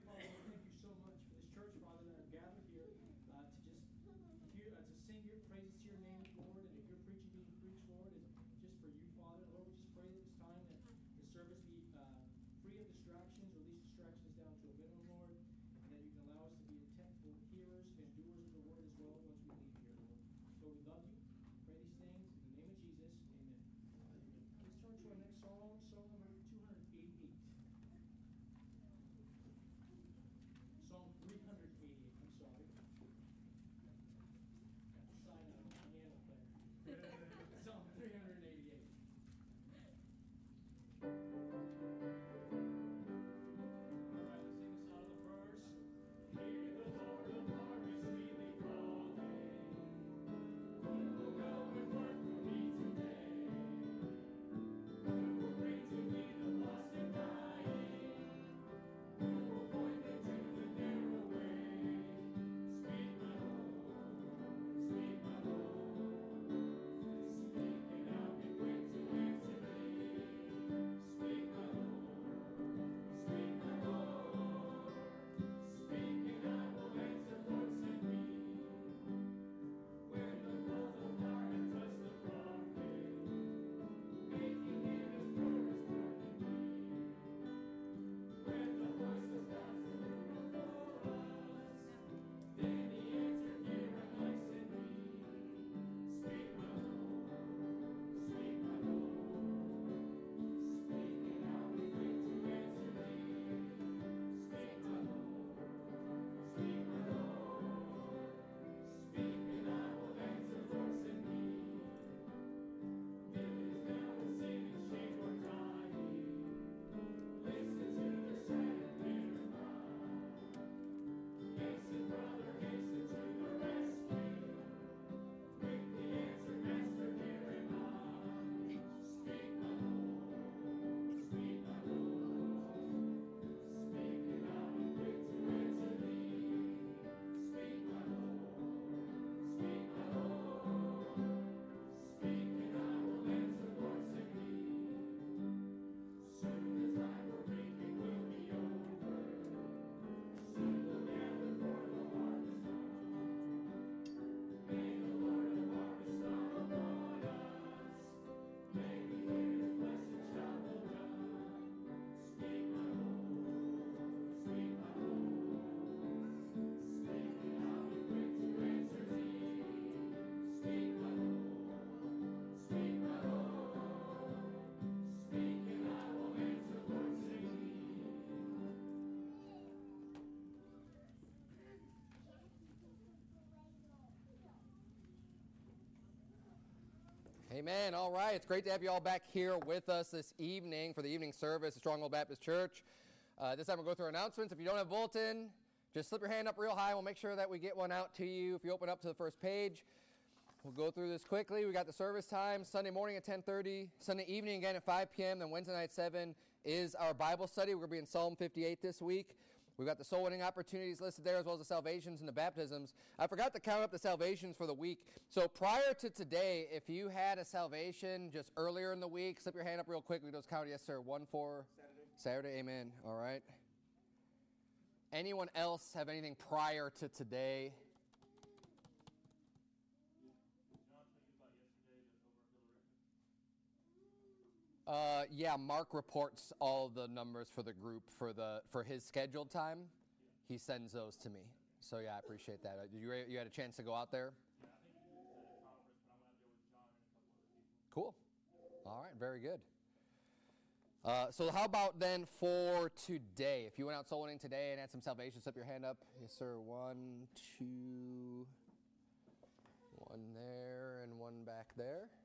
Father, thank you so much for this church, Father, that are gathered here to just hear, to sing your praises to your name, Lord. And if you're preaching, being preached, Lord, is just for you, Father. Lord, we just pray that this time that the service be free of distractions, release distractions down to a minimum, Lord, and that you can allow us to be intentful hearers and doers of the word as well once we leave here, Lord. So we love you. Pray these things in the name of Jesus. Amen. Let's turn to our next song, song number 288. Song 388, I'm sorry. Got the sign out of my hand up there. Song 388. Alright, let's sing this out of the verse. Hear the Lord of harvest sweetly calling. Who will go and work for me today? Who will bring to me the lost and dying? Who will point them to the narrow way? Speak, my Lord, speak, my Lord. Speak, and I'll be quick to answer thee. Speak, my Lord, speak, my Lord. Speak, and I will answer, Lord, send me. When the coals of fire touch the prophet, making him as pure as burning me. When the voices bounce the room before us, then he answered, here am I, send me. Speak, my Lord, speak, my Lord. Speak, and I'll be quick to answer thee. Speak, my Lord, speak, my Lord. Speak, and I will answer, Lord, send me. Village now will sing and shame or dying. Listen to the sad and bitter cry. Hasten, brother, hasten to the rescue. Quickly answer, Master, here am I. Speak, my Lord, speak, my Lord. Speak, and I'll be quick to answer thee. Speak, my Lord, speak, my Lord. Speak, and I will answer, Lord, send me. Soon as I will reap, it will be over. Soon will gather for the harvest home. May the Lord of harvest come upon us. May we hear his blessed shout well done. Speak, my Lord, speak, my Lord. Speak, and I'll be quick to answer thee. Speak, my Lord, speak, my Lord. Speak, and I will answer, Lord, send me. Amen. All right. It's great to have you all back here with us this evening for the evening service at Stronghold Baptist Church. This time we'll go through announcements. If you don't have a bulletin, just slip your hand up real high. We'll make sure that we get one out to you. If you open up to the first page, we'll go through this quickly. We got the service time Sunday morning at 10:30, Sunday evening again at 5 p.m., then Wednesday night at 7 is our Bible study. We're going to be in Psalm 58 this week. We've got the soul winning opportunities listed there as well as the salvations and the baptisms. I forgot to count up the salvations for the week. So prior to today, if you had a salvation just earlier in the week, slip your hand up real quick. We just count, yes, sir. 1 for Saturday. Amen. All right. Anyone else have anything prior to today? Yeah, Mark reports all the numbers for the group for his scheduled time. He sends those to me. So yeah, I appreciate that. You had a chance to go out there? Yeah, I think it was at a conference, but I went out there with John and a couple other people. Cool. All right, very good. So how about then for today? If you went out soul winning today and had some salvation, slip your hand up. Yes, sir. 1, 2, 1 there and 1 back there.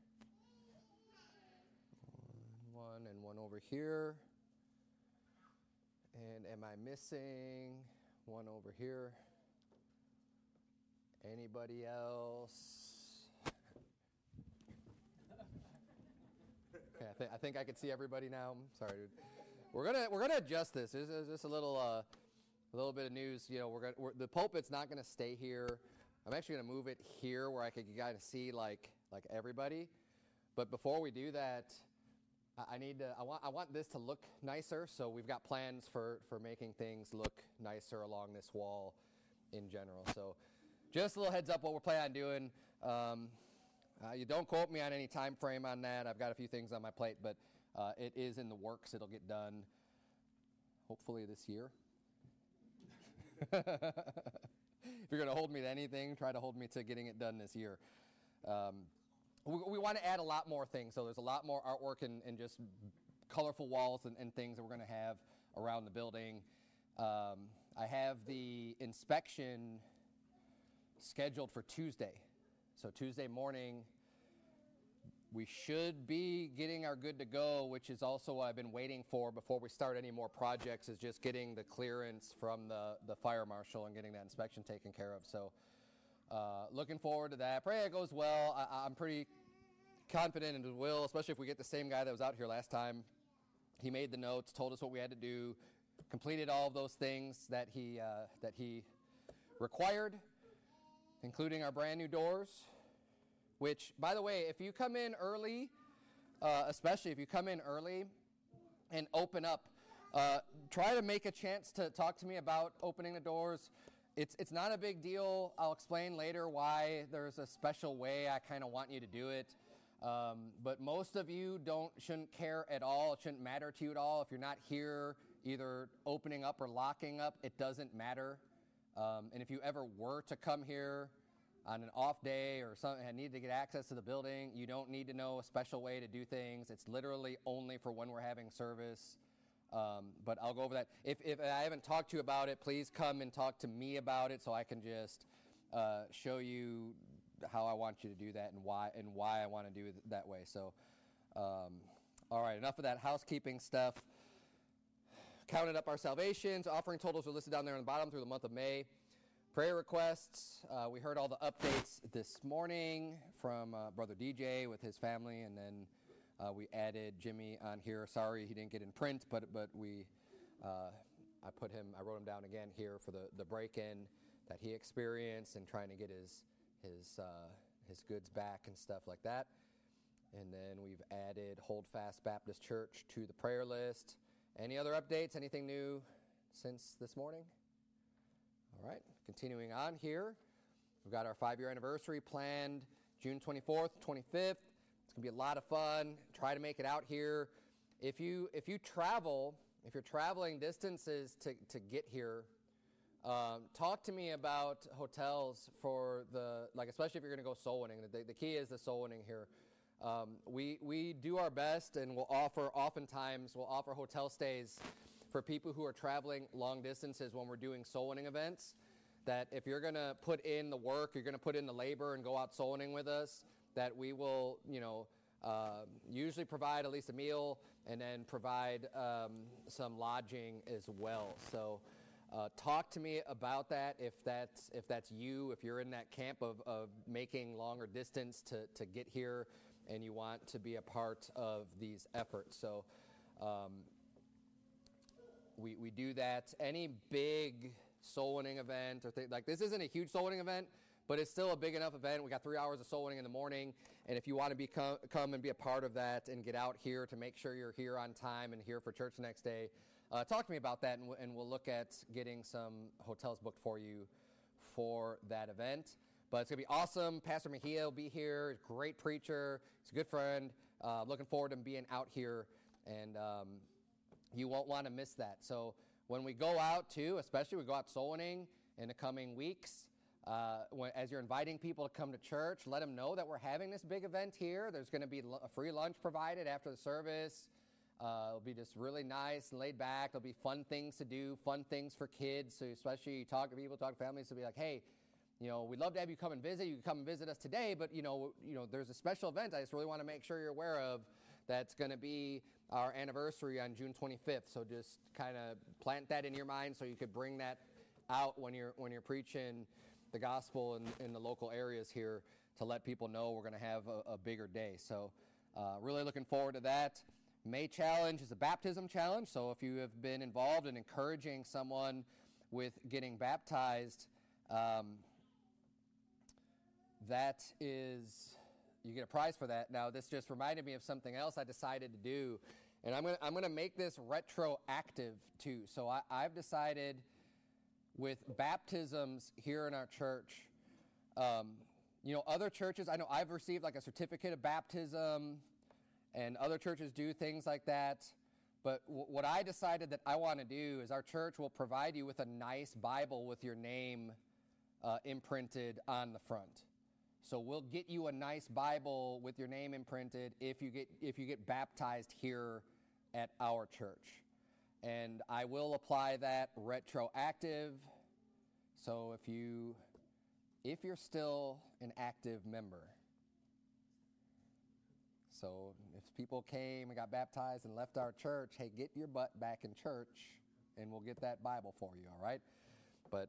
1 and 1 over here. And am I missing 1 over here? Anybody else? Okay, I think I can see everybody now. Sorry, dude. We're gonna adjust this. This is just a little bit of news. You know, the pulpit's not gonna stay here. I'm actually gonna move it here where I can kind of see like everybody. But before we do that, I want this to look nicer, so we've got plans for making things look nicer along this wall in general. So just a little heads up what we're planning on doing. You don't quote me on any time frame on that. I've got a few things on my plate, but it is in the works. It'll get done hopefully this year. If you're going to hold me to anything, try to hold me to getting it done this year. We want to add a lot more things. So there's a lot more artwork and just colorful walls and things that we're going to have around the building. I have the inspection scheduled for Tuesday. So Tuesday morning, we should be getting our good to go, which is also what I've been waiting for before we start any more projects, is just getting the clearance from the fire marshal and getting that inspection taken care of. So looking forward to that. Pray it goes well. I'm pretty confident it will, especially if we get the same guy that was out here last time. He made the notes, told us what we had to do, completed all of those things that he required, including our brand new doors. Which, by the way, if you come in early, especially if you come in early and open up, try to make a chance to talk to me about opening the doors. It's not a big deal. I'll explain later why there's a special way I kind of want you to do it. But most of you shouldn't care at all. It shouldn't matter to you at all. If you're not here either opening up or locking up, it doesn't matter. And if you ever were to come here on an off day or something and need to get access to the building, you don't need to know a special way to do things. It's literally only for when we're having service. But I'll go over that. If I haven't talked to you about it, please come and talk to me about it so I can just show you how I want you to do that and why I want to do it that way. So, all right, enough of that housekeeping stuff. Counted up our salvations. Offering totals are listed down there on the bottom through the month of May. Prayer requests. We heard all the updates this morning from Brother DJ with his family, and then we added Jimmy on here. Sorry he didn't get in print, but I wrote him down again here for the break-in that he experienced and trying to get his goods back and stuff like that. And then we've added Hold Fast Baptist Church to the prayer list. Any other updates? Anything new since this morning? All right, continuing on here. We've got our 5-year anniversary planned June 24th, 25th. It's going to be a lot of fun. Try to make it out here. If you're traveling distances to get here, talk to me about hotels for especially if you're going to go soul winning. The key is the soul winning here. We do our best, and we'll offer hotel stays for people who are traveling long distances when we're doing soul winning events. That if you're going to put in the work, you're going to put in the labor and go out soul winning with us, that we will, usually provide at least a meal and then provide some lodging as well. So talk to me about that if that's you, if you're in that camp of making longer distance to get here and you want to be a part of these efforts. So we do that. Any big soul winning event or like this isn't a huge soul winning event, but it's still a big enough event. We got 3 hours of soul winning in the morning, and if you want to come and be a part of that and get out here to make sure you're here on time and here for church the next day, talk to me about that, and we'll look at getting some hotels booked for you for that event. But it's going to be awesome. Pastor Mejia will be here. Great preacher. He's a good friend. Looking forward to him being out here, and you won't want to miss that. So when we go out, too, especially we go out soul winning in the coming weeks, as you're inviting people to come to church, let them know that we're having this big event here. There's going to be a free lunch provided after the service. It'll be just really nice and laid back. There'll be fun things to do, fun things for kids. So especially you talk to people, talk to families, to be like, hey, we'd love to have you come and visit. You can come and visit us today, but there's a special event I just really want to make sure you're aware of. That's going to be our anniversary on June 25th. So just kind of plant that in your mind so you could bring that out when you're preaching the gospel in the local areas here to let people know we're going to have a bigger day. So really looking forward to that. May Challenge is a baptism challenge. So if you have been involved in encouraging someone with getting baptized, that is you get a prize for that. Now, this just reminded me of something else I decided to do, and I'm gonna make this retroactive too. So I've decided with baptisms here in our church, other churches, I know I've received like a certificate of baptism, and other churches do things like that. But what I decided that I want to do is our church will provide you with a nice Bible with your name imprinted on the front. So we'll get you a nice Bible with your name imprinted if you get baptized here at our church. And I will apply that retroactive. So if you're still an active member. So if people came and got baptized and left our church, hey, get your butt back in church and we'll get that Bible for you, all right? But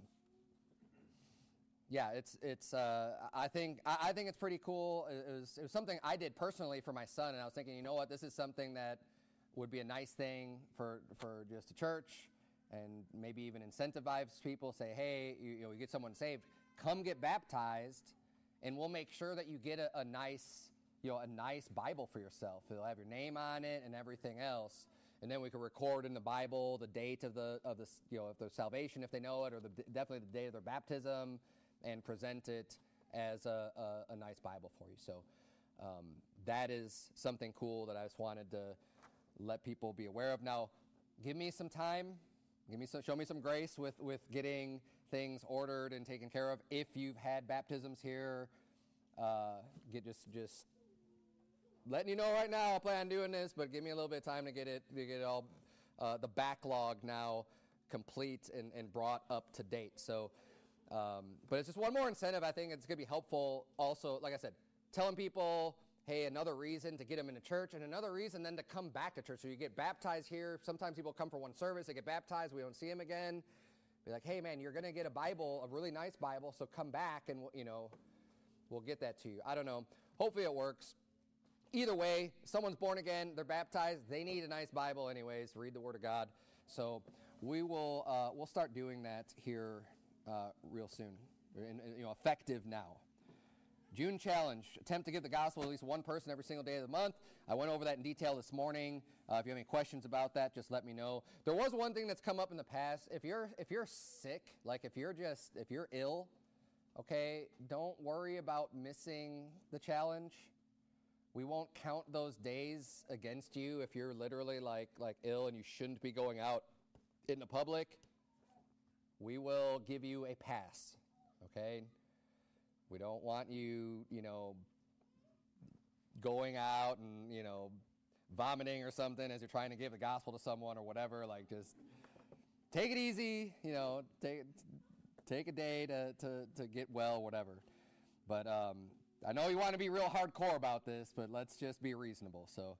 yeah, I think it's pretty cool. It was something I did personally for my son, and I was thinking, you know what, this is something that would be a nice thing for just a church, and maybe even incentivize people. Say, hey, you get someone saved, come get baptized, and we'll make sure that you get a nice Bible for yourself. It'll have your name on it and everything else. And then we can record in the Bible the date of the salvation if they know it, or definitely the date of their baptism, and present it as a nice Bible for you. So that is something cool that I just wanted to let people be aware of. Now, give me some time. Show me some grace with getting things ordered and taken care of. If you've had baptisms here, just letting you know right now, I plan on doing this, but give me a little bit of time to get it all the backlog now complete and brought up to date. So, but it's just one more incentive. I think it's going to be helpful. Also, like I said, telling people, hey, another reason to get them into church, and another reason then to come back to church. So you get baptized here. Sometimes people come for one service, they get baptized, we don't see them again. Be like, hey, man, you're going to get a Bible, a really nice Bible, so come back and we'll get that to you. I don't know. Hopefully it works. Either way, someone's born again, they're baptized, they need a nice Bible anyways, read the Word of God. So we'll start doing that here real soon, effective now. June challenge, attempt to give the gospel to at least one person every single day of the month. I went over that in detail this morning. If you have any questions about that, just let me know. There was one thing that's come up in the past. If you're sick, like if you're ill, okay, don't worry about missing the challenge. We won't count those days against you if you're literally like ill and you shouldn't be going out in the public. We will give you a pass, okay? We don't want you, going out and, vomiting or something as you're trying to give the gospel to someone or whatever. Like, just take it easy, take a day to get well, whatever. But I know you want to be real hardcore about this, but let's just be reasonable. So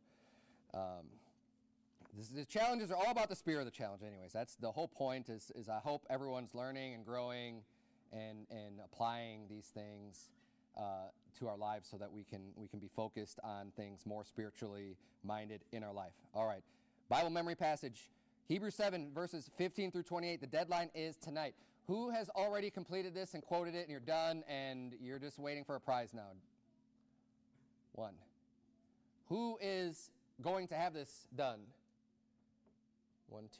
the challenges are all about the spirit of the challenge anyways. That's the whole point is I hope everyone's learning and growing and applying these things to our lives so that we can be focused on things more spiritually minded in our life. All right, Bible memory passage, Hebrews 7, verses 15 through 28. The deadline is tonight. Who has already completed this and quoted it and you're done and you're just waiting for a prize now? One. Who is going to have this done? 1, 2.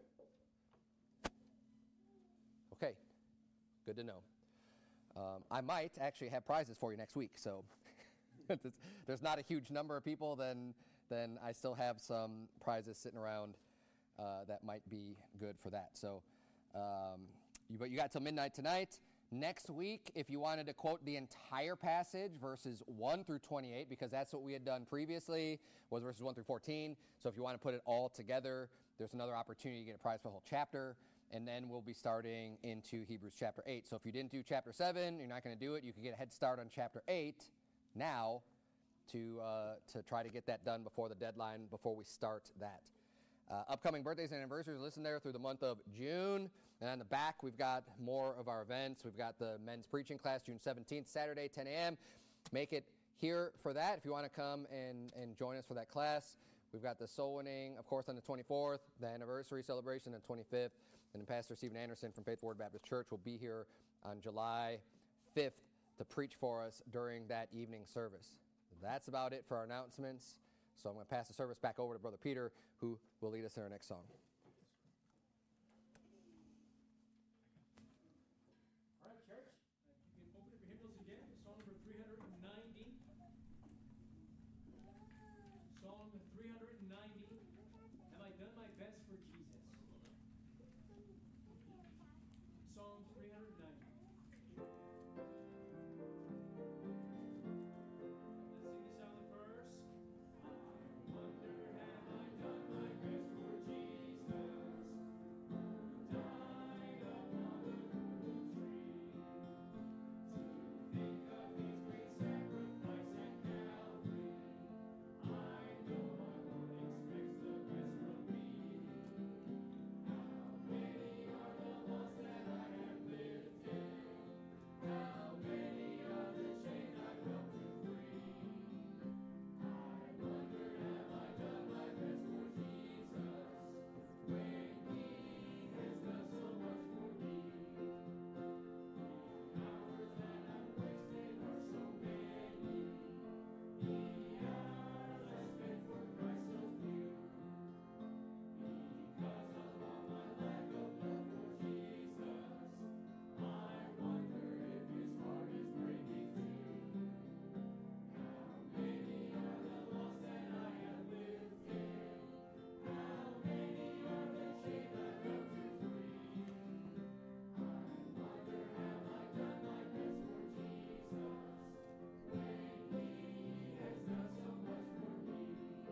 Okay. Good to know. I might actually have prizes for you next week, so there's not a huge number of people, then I still have some prizes sitting around that might be good for that. So, but you got till midnight tonight. Next week, if you wanted to quote the entire passage, verses 1 through 28, because that's what we had done previously, was verses 1 through 14. So if you want to put it all together, there's another opportunity to get a prize for the whole chapter. And then we'll be starting into Hebrews chapter 8. So if you didn't do chapter 7, you're not going to do it. You can get a head start on chapter 8 now to try to get that done before the deadline, before we start that. Upcoming birthdays and anniversaries, listen there through the month of June. And on the back, we've got more of our events. We've got the men's preaching class, June 17th, Saturday, 10 a.m. Make it here for that if you want to come and join us for that class. We've got the soul winning, of course, on the 24th, the anniversary celebration on the 25th. And then Pastor Stephen Anderson from Faith Word Baptist Church will be here on July 5th to preach for us during that evening service. That's about it for our announcements. So I'm going to pass the service back over to Brother Peter, who will lead us in our next song. All right, church. You can open up your hymnals again. Song number 390. Song 390. Have I done my best for Jesus? Song 390. Let's sing this out in the verse. I wonder, have I done my best for Jesus? Died upon the cruel tree. To think of his great sacrifice at Calvary. I know my Lord expects the best from me. How many are the lost that I have lifted? How many are the chains I've helped to free? I wonder, have I done my best for Jesus? When he has done so much for me. The hours that I've wasted are so many. The hours I spent for Christ so few. Because of all my lack of love for Jesus, I wonder if his heart is breaking too. How many are the lost that I have lifted? How many are the chains I've helped to free? I wonder, have I done my best for Jesus? When he has done so much for me.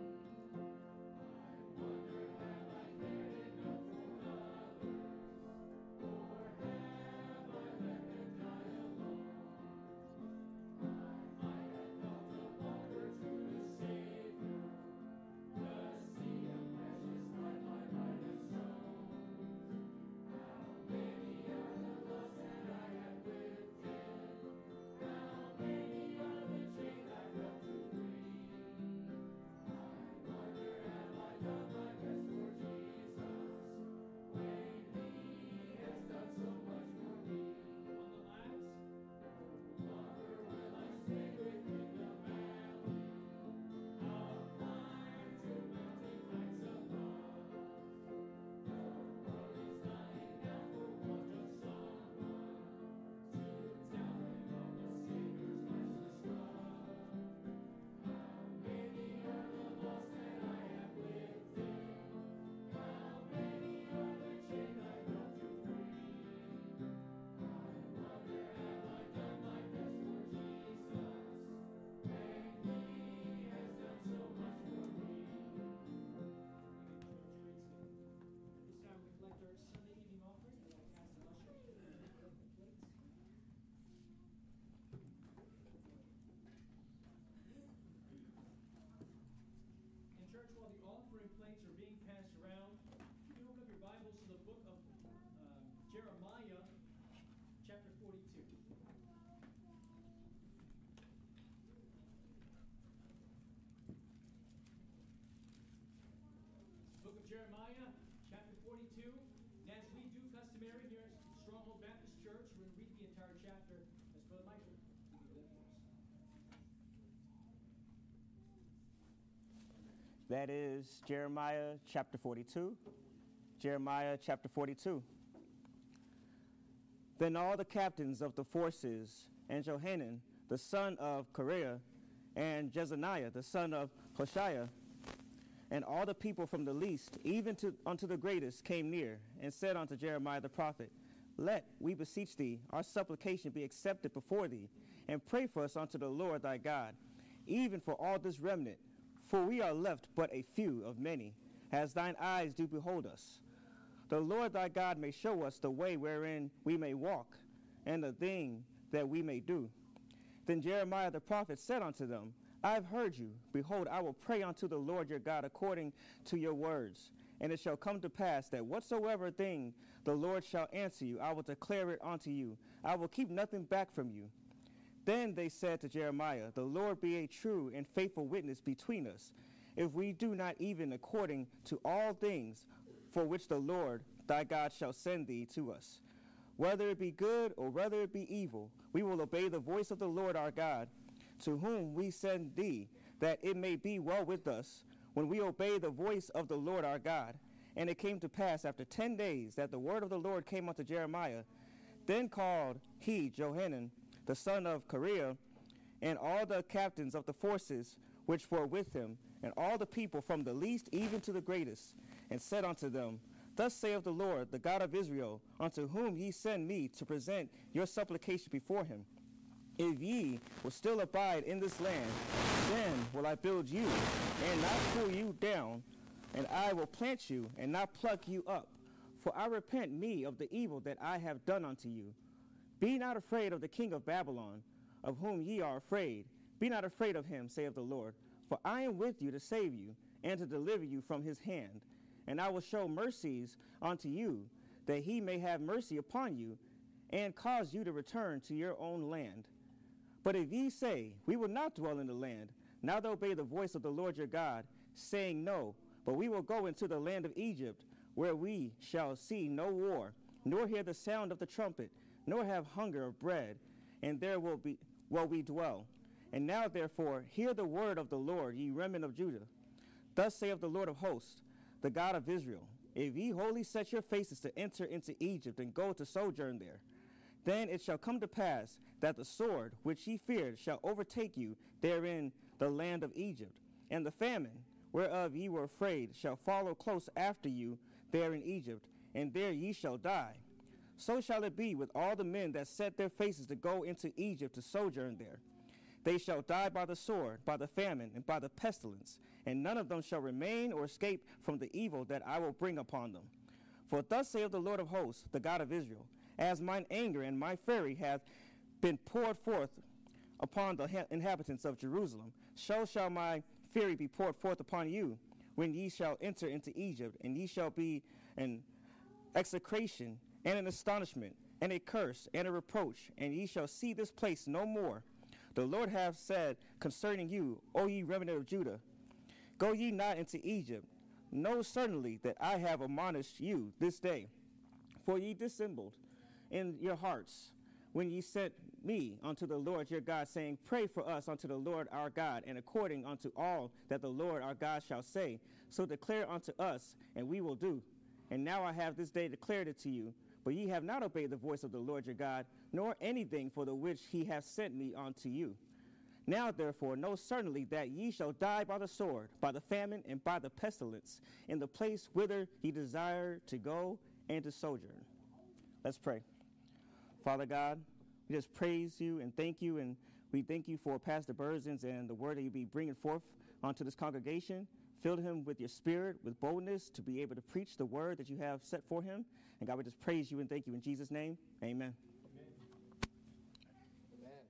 I wonder, have I cared enough for others? Or have I let them die alone? I might have felt a hunger to the Savior, the sea of precious life I might have sown. How many are the lost that I have lifted? How many are the chains I've helped to free? I wonder, have I done my best for Jesus? When he has done so much for me. On the last, wonder will I stay within the valley of life to mountain heights above. The world is dying now for want of someone to tell him of the Savior's matchless love. How many are the lost that I have lifted? How many are the chains I've helped to free? I wonder, have I done my best for Jesus? When he has done so much for me. This time we collect our Sunday evening offering. I'd like to ask the usher to pick up the plates. In church, while the offering plates are being passed around, you can open up your Bibles to the book of Jeremiah, chapter 42. Book of Jeremiah, chapter 42. And as we do customary here at Stronghold Baptist Church, we're going to read the entire chapter as Brother Michael will do that for us. That is Jeremiah chapter 42. Jeremiah chapter 42. Then all the captains of the forces, and Johanan, the son of Kareah, and Jezaniah, the son of Hoshea, and all the people from the least, even unto the greatest, came near, and said unto Jeremiah the prophet, Let, we beseech thee, our supplication be accepted before thee, and pray for us unto the Lord thy God, even for all this remnant, for we are left but a few of many, as thine eyes do behold us. The Lord thy God may show us the way wherein we may walk, and the thing that we may do. Then Jeremiah the prophet said unto them, I have heard you. Behold, I will pray unto the Lord your God according to your words. And it shall come to pass that whatsoever thing the Lord shall answer you, I will declare it unto you. I will keep nothing back from you. Then they said to Jeremiah, The Lord be a true and faithful witness between us, if we do not even according to all things for which the Lord thy God shall send thee to us. whether it be good or whether it be evil, we will obey the voice of the Lord our God, to whom we send thee, that it may be well with us when we obey the voice of the Lord our God. And it came to pass after 10 days that the word of the Lord came unto Jeremiah. Then called he Johanan, the son of Kareah, and all the captains of the forces which were with him, and all the people from the least even to the greatest, and said unto them, Thus saith the Lord, the God of Israel, unto whom ye send me to present your supplication before him. If ye will still abide in this land, then will I build you, and not pull you down, and I will plant you, and not pluck you up. For I repent me of the evil that I have done unto you. Be not afraid of the king of Babylon, of whom ye are afraid. Be not afraid of him, saith the Lord. For I am with you to save you, and to deliver you from his hand. And I will show mercies unto you, that he may have mercy upon you, and cause you to return to your own land. But if ye say, We will not dwell in the land, neither obey the voice of the Lord your God, saying, No, but we will go into the land of Egypt, where we shall see no war, nor hear the sound of the trumpet, nor have hunger of bread, and there will we dwell. And now therefore hear the word of the Lord, ye remnant of Judah. Thus saith the Lord of hosts, the God of Israel, if ye wholly set your faces to enter into Egypt, and go to sojourn there, then it shall come to pass that the sword which ye feared shall overtake you therein the land of Egypt, and the famine whereof ye were afraid shall follow close after you there in Egypt, and there ye shall die. So shall it be with all the men that set their faces to go into Egypt to sojourn there. They shall die by the sword, by the famine, and by the pestilence, and none of them shall remain or escape from the evil that I will bring upon them. For thus saith the Lord of hosts, the God of Israel, as mine anger and my fury hath been poured forth upon the inhabitants of Jerusalem, so shall my fury be poured forth upon you, when ye shall enter into Egypt, and ye shall be an execration and an astonishment, and a curse and a reproach, and ye shall see this place no more. The Lord hath said concerning you, O ye remnant of Judah, go ye not into Egypt. Know certainly that I have admonished you this day. For ye dissembled in your hearts when ye sent me unto the Lord your God, saying, Pray for us unto the Lord our God, and according unto all that the Lord our God shall say, so declare unto us, and we will do. And now I have this day declared it to you, but ye have not obeyed the voice of the Lord your God, nor anything for the which he hath sent me unto you. Now therefore know certainly that ye shall die by the sword, by the famine, and by the pestilence, in the place whither ye desire to go and to sojourn. Let's pray. Father God, we just praise you and thank you, and we thank you for Pastor Berzins and the word that you'll be bringing forth onto this congregation. Fill him with your spirit, with boldness, to be able to preach the word that you have set for him. And God, we just praise you and thank you in Jesus' name. Amen. Amen.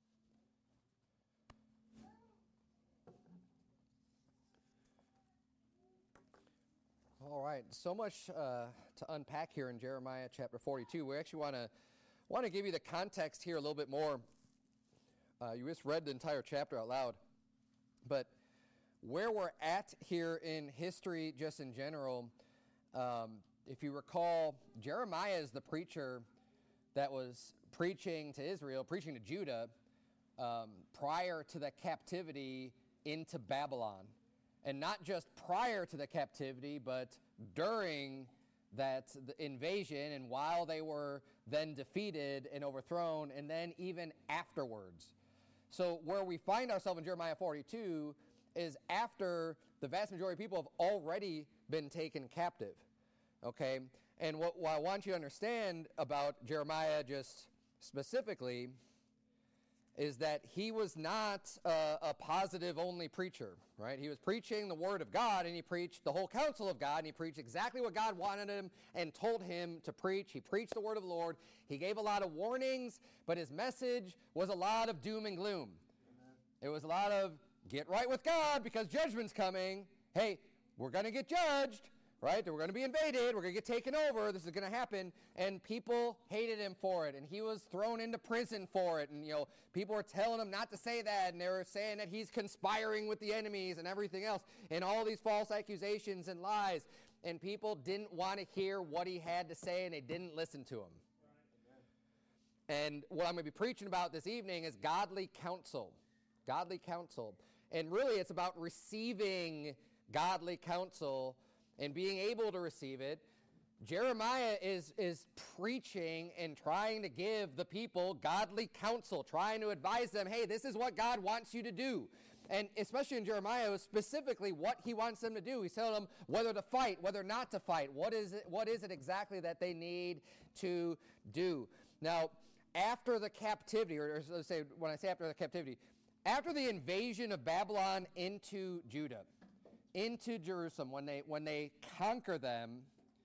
All right, so much to unpack here in Jeremiah chapter 42. We actually want to give you the context here a little bit more. You just read the entire chapter out loud, but where we're at here in history, just in general, if you recall, Jeremiah is the preacher that was preaching to Israel, preaching to Judah, prior to the captivity into Babylon. And not just prior to the captivity, but during that invasion, and while they were then defeated and overthrown, and then even afterwards. So where we find ourselves in Jeremiah 42 is after the vast majority of people have already been taken captive. Okay? And what I want you to understand about Jeremiah just specifically is that he was not a positive-only preacher, right? He was preaching the Word of God, and he preached the whole counsel of God, and he preached exactly what God wanted him and told him to preach. He preached the Word of the Lord. He gave a lot of warnings, but his message was a lot of doom and gloom. Amen. It was a lot of, get right with God because judgment's coming. Hey, we're going to get judged, right? We're going to be invaded. We're going to get taken over. This is going to happen. And people hated him for it. And he was thrown into prison for it. And, people were telling him not to say that. And they were saying that he's conspiring with the enemies and everything else. And all these false accusations and lies. And people didn't want to hear what he had to say, and they didn't listen to him. And what I'm going to be preaching about this evening is godly counsel. Godly counsel. And really it's about receiving godly counsel and being able to receive it. Jeremiah is preaching and trying to give the people godly counsel, trying to advise them, hey, this is what God wants you to do. And especially in Jeremiah, specifically what he wants them to do. He's telling them whether to fight, whether not to fight. What is it exactly that they need to do? Now, after the captivity, or let's say, when I say after the captivity, after the invasion of Babylon into Judah, into Jerusalem, when they conquer them,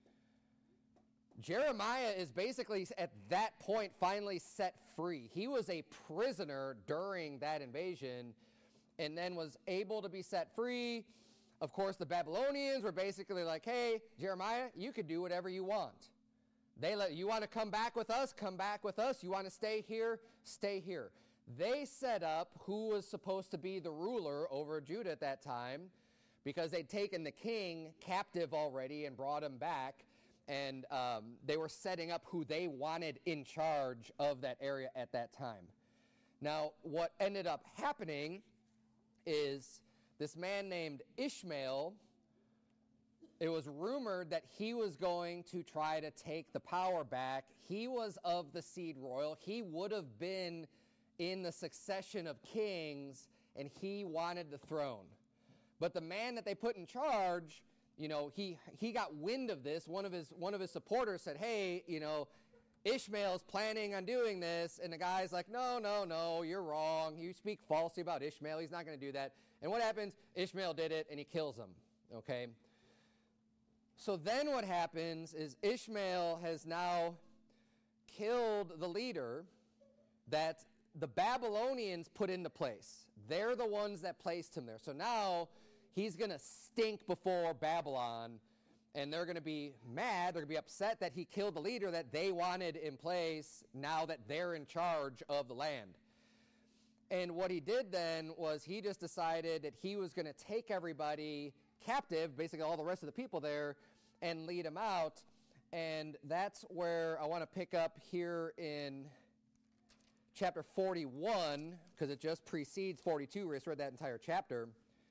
Jeremiah is basically at that point finally set free. He was a prisoner during that invasion and then was able to be set free. Of course, the Babylonians were basically like, hey, Jeremiah, you could do whatever you want. You want to come back with us? Come back with us. You want to stay here? Stay here. They set up who was supposed to be the ruler over Judah at that time because they'd taken the king captive already and brought him back. And they were setting up who they wanted in charge of that area at that time. Now, what ended up happening is this man named Ishmael, it was rumored that he was going to try to take the power back. He was of the seed royal. He would have been in the succession of kings, and he wanted the throne. But the man that they put in charge, you know, he got wind of this. One of his supporters said, hey, you know, Ishmael's planning on doing this. And the guy's like, no, you're wrong. You speak falsely about Ishmael. He's not going to do that. And what happens? Ishmael did it, and he kills him, okay? So then what happens is Ishmael has now killed the leader that the Babylonians put into place. They're the ones that placed him there. So now he's going to stink before Babylon, and they're going to be mad. They're going to be upset that he killed the leader that they wanted in place now that they're in charge of the land. And what he did then was he just decided that he was going to take everybody captive, basically all the rest of the people there, and lead them out. And that's where I want to pick up here in chapter 41, because it just precedes 42. We just read that entire chapter.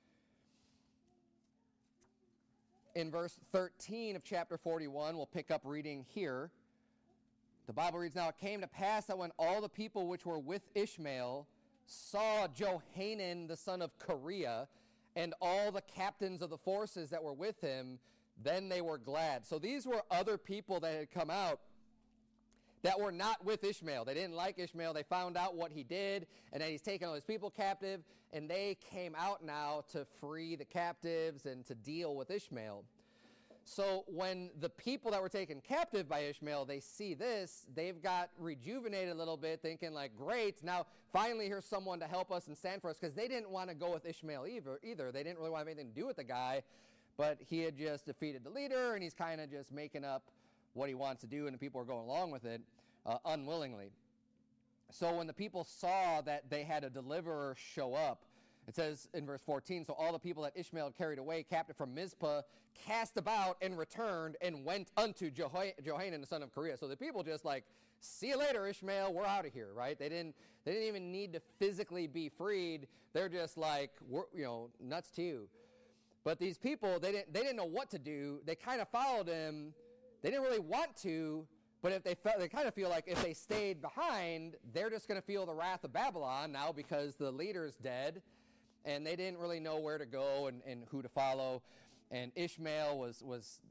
In verse 13 of chapter 41, we'll pick up reading here. The Bible reads, now it came to pass that when all the people which were with Ishmael saw Johanan the son of Kareah and all the captains of the forces that were with him, then they were glad. So these were other people that had come out that were not with Ishmael. They didn't like Ishmael. They found out what he did, and that he's taken all his people captive, and they came out now to free the captives and to deal with Ishmael. So when the people that were taken captive by Ishmael, they see this, they've got rejuvenated a little bit, thinking like, great, now finally here's someone to help us and stand for us, because they didn't want to go with Ishmael either. They didn't really want to have anything to do with the guy, but he had just defeated the leader, and he's kind of just making up what he wants to do, and the people are going along with it unwillingly. So when the people saw that they had a deliverer show up, it says in verse 14, so all the people that Ishmael had carried away captive from Mizpah cast about and returned and went unto Johanan the son of Kareah. So the people just like, see you later, Ishmael, we're out of here, right? They didn't even need to physically be freed. They're just like, nuts to you. But these people, they didn't know what to do. They kind of followed him. They didn't really want to, but if they kind of feel like if they stayed behind, they're just going to feel the wrath of Babylon now because the leader's dead, and they didn't really know where to go and who to follow. And Ishmael was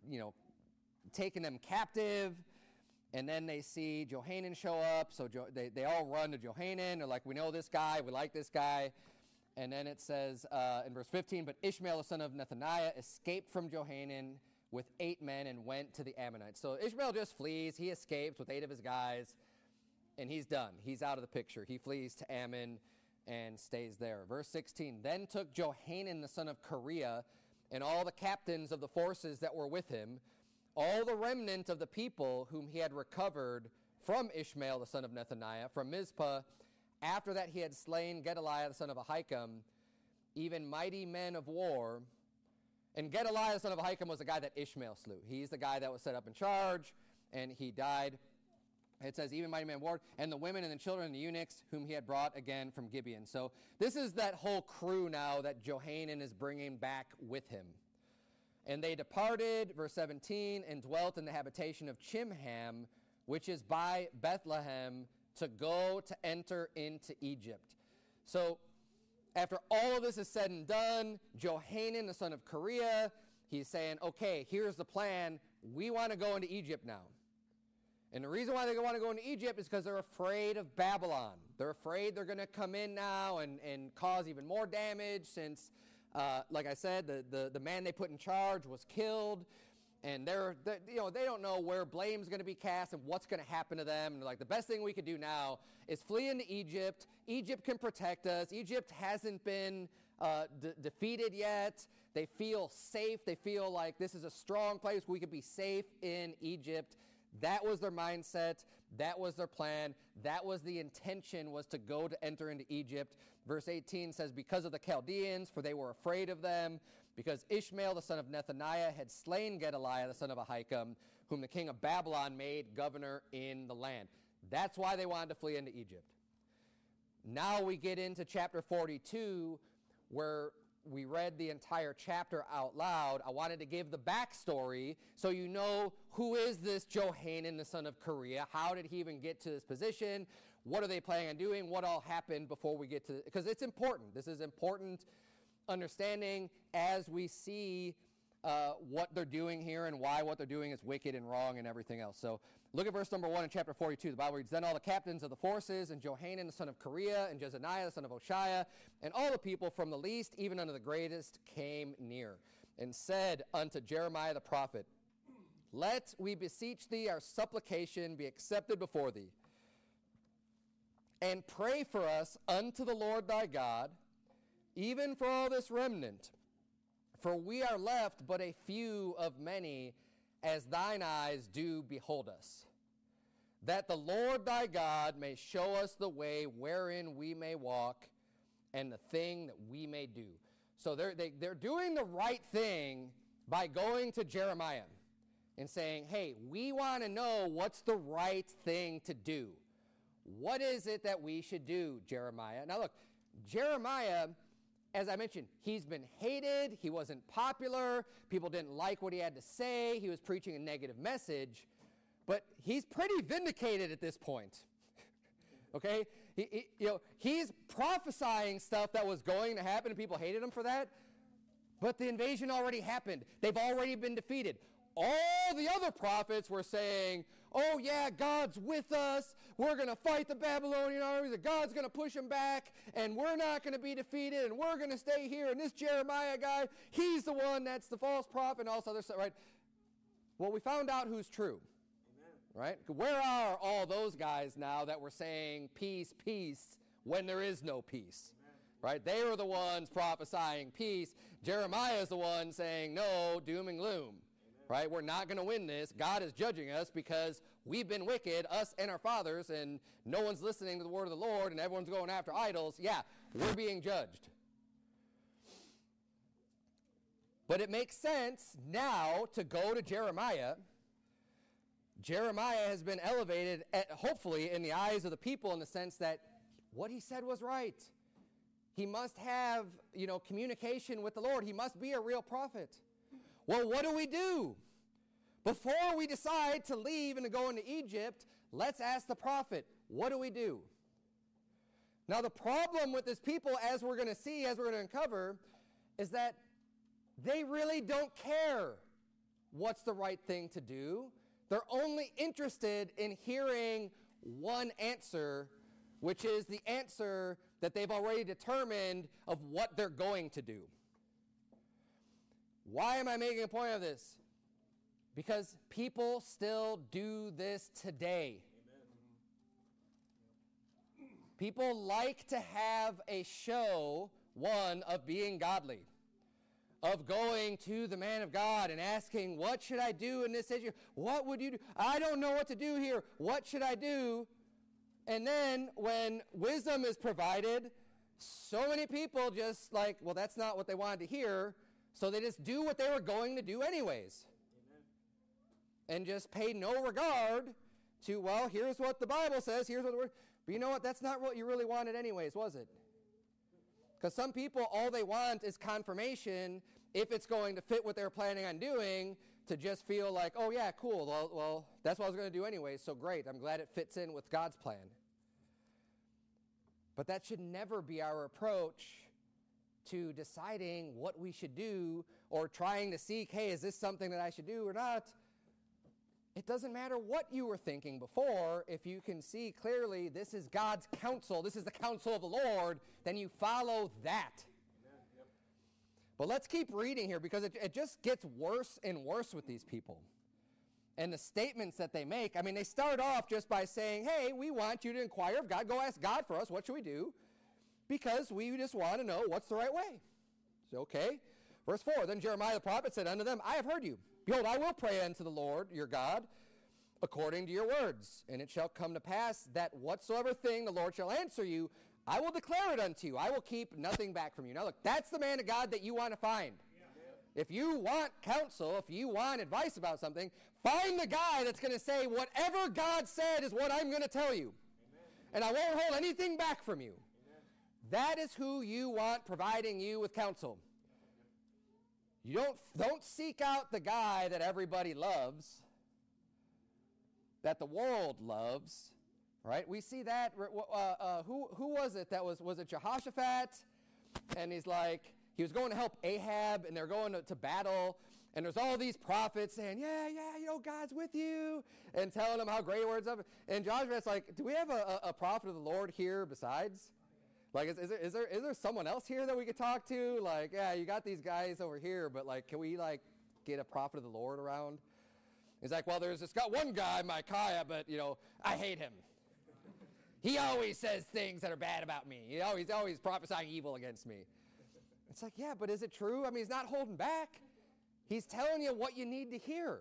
taking them captive, and then they see Johanan show up, so they all run to Johanan. They're like, we know this guy, we like this guy. And then it says in verse 15, but Ishmael the son of Nethaniah escaped from Johanan with 8 men and went to the Ammonites. So Ishmael just flees. He escapes with 8 of his guys, and he's done. He's out of the picture. He flees to Ammon and stays there. Verse 16, then took Johanan the son of Kareah and all the captains of the forces that were with him, all the remnant of the people whom he had recovered from Ishmael the son of Nethaniah, from Mizpah, after that he had slain Gedaliah the son of Ahikam, even mighty men of war. And Gedaliah the son of Ahikam was the guy that Ishmael slew. He's the guy that was set up in charge, and he died. It says, even mighty men of war, and the women and the children and the eunuchs whom he had brought again from Gibeon. So this is that whole crew now that Johanan is bringing back with him. And they departed, verse 17, and dwelt in the habitation of Chimham, which is by Bethlehem, to go to enter into Egypt. So after all of this is said and done, Johanan, the son of Kareah, he's saying, okay, here's the plan. We want to go into Egypt now. And the reason why they want to go into Egypt is because they're afraid of Babylon. They're afraid they're going to come in now and cause even more damage since, like I said, the man they put in charge was killed. And they don't know where blame's going to be cast and what's going to happen to them. And they're like, the best thing we could do now is flee into Egypt. Egypt can protect us. Egypt hasn't been defeated yet. They feel safe. They feel like this is a strong place. We could be safe in Egypt. That was their mindset. That was their plan. That was the intention, was to go to enter into Egypt. Verse 18 says, because of the Chaldeans, for they were afraid of them, because Ishmael, the son of Nethaniah, had slain Gedaliah, the son of Ahikam, whom the king of Babylon made governor in the land. That's why they wanted to flee into Egypt. Now we get into chapter 42, where we read the entire chapter out loud. I wanted to give the backstory so you know, who is this Johanan, the son of Kareah? How did he even get to this position? What are they planning on doing? What all happened before we get to, because it's important. This is important understanding as we see what they're doing here and why what they're doing is wicked and wrong and everything else. So look at verse number 1 in chapter 42. The Bible reads, then all the captains of the forces, and Johanan the son of Kareah, and Jezaniah the son of Hoshaiah, and all the people from the least even unto the greatest came near, and said unto Jeremiah the prophet, let, we beseech thee, our supplication be accepted before thee, and pray for us unto the Lord thy God, even for all this remnant. For we are left but a few of many, as thine eyes do behold us, that the Lord thy God may show us the way wherein we may walk, and the thing that we may do. So they're doing the right thing by going to Jeremiah and saying, hey, we want to know what's the right thing to do. What is it that we should do, Jeremiah? Now look, Jeremiah, as I mentioned, he's been hated. He wasn't popular. People didn't like what he had to say. He was preaching a negative message. But he's pretty vindicated at this point. Okay? He's prophesying stuff that was going to happen, and people hated him for that. But the invasion already happened. They've already been defeated. All the other prophets were saying, oh yeah, God's with us. We're going to fight the Babylonian armies. God's going to push them back, and we're not going to be defeated, and we're going to stay here. And this Jeremiah guy, he's the one that's the false prophet and all this other stuff, right? Well, we found out who's true, right? Where are all those guys now that were saying peace, peace, when there is no peace? Right? They were the ones prophesying peace. Jeremiah is the one saying, no, doom and gloom. Right? We're not going to win this. God is judging us because we've been wicked, us and our fathers, and no one's listening to the word of the Lord, and everyone's going after idols. Yeah, we're being judged. But it makes sense now to go to Jeremiah. Jeremiah has been elevated, hopefully, in the eyes of the people in the sense that what he said was right. He must have, communication with the Lord. He must be a real prophet. Well, what do? Before we decide to leave and to go into Egypt, let's ask the prophet, what do we do? Now, the problem with this people, as we're going to see, as we're going to uncover, is that they really don't care what's the right thing to do. They're only interested in hearing one answer, which is the answer that they've already determined of what they're going to do. Why am I making a point of this? Because people still do this today. Amen. People like to have a show, one, of being godly, of going to the man of God and asking, what should I do in this issue? What would you do? I don't know what to do here. What should I do? And then when wisdom is provided, so many people just like, well, that's not what they wanted to hear. So they just do what they were going to do anyways. Amen. And just pay no regard to, well, here's what the Bible says, here's what the Word. But you know what? That's not what you really wanted anyways, was it? Because some people, all they want is confirmation, if it's going to fit what they're planning on doing, to just feel like, oh yeah, cool, well that's what I was going to do anyways, so great. I'm glad it fits in with God's plan. But that should never be our approach to deciding what we should do or trying to seek, hey, is this something that I should do or not? It doesn't matter what you were thinking before. If you can see clearly this is God's counsel, this is the counsel of the Lord, then you follow that. Amen. Yep. But let's keep reading here because it just gets worse and worse with these people. And the statements that they make, I mean, they start off just by saying, hey, we want you to inquire of God. Go ask God for us. What should we do? Because we just want to know what's the right way. So, okay. Verse 4, then Jeremiah the prophet said unto them, I have heard you. Behold, I will pray unto the Lord your God according to your words. And it shall come to pass that whatsoever thing the Lord shall answer you, I will declare it unto you. I will keep nothing back from you. Now look, that's the man of God that you want to find. Yeah. If you want counsel, if you want advice about something, find the guy that's going to say whatever God said is what I'm going to tell you. Amen. And I won't hold anything back from you. Amen. That is who you want providing you with counsel. You don't seek out the guy that everybody loves, that the world loves, right? We see that. Who was it that was it Jehoshaphat? And he was going to help Ahab, and they're going to battle, and there's all these prophets saying, yeah, God's with you, and telling them how great words of it. And Jehoshaphat's like, do we have a prophet of the Lord here besides? Like, is there someone else here that we could talk to? Like, yeah, you got these guys over here, but like, can we like get a prophet of the Lord around? He's like, well, there's got one guy, Micaiah, but I hate him. He always says things that are bad about me. He's always prophesying evil against me. It's like, yeah, but is it true? I mean, he's not holding back. He's telling you what you need to hear.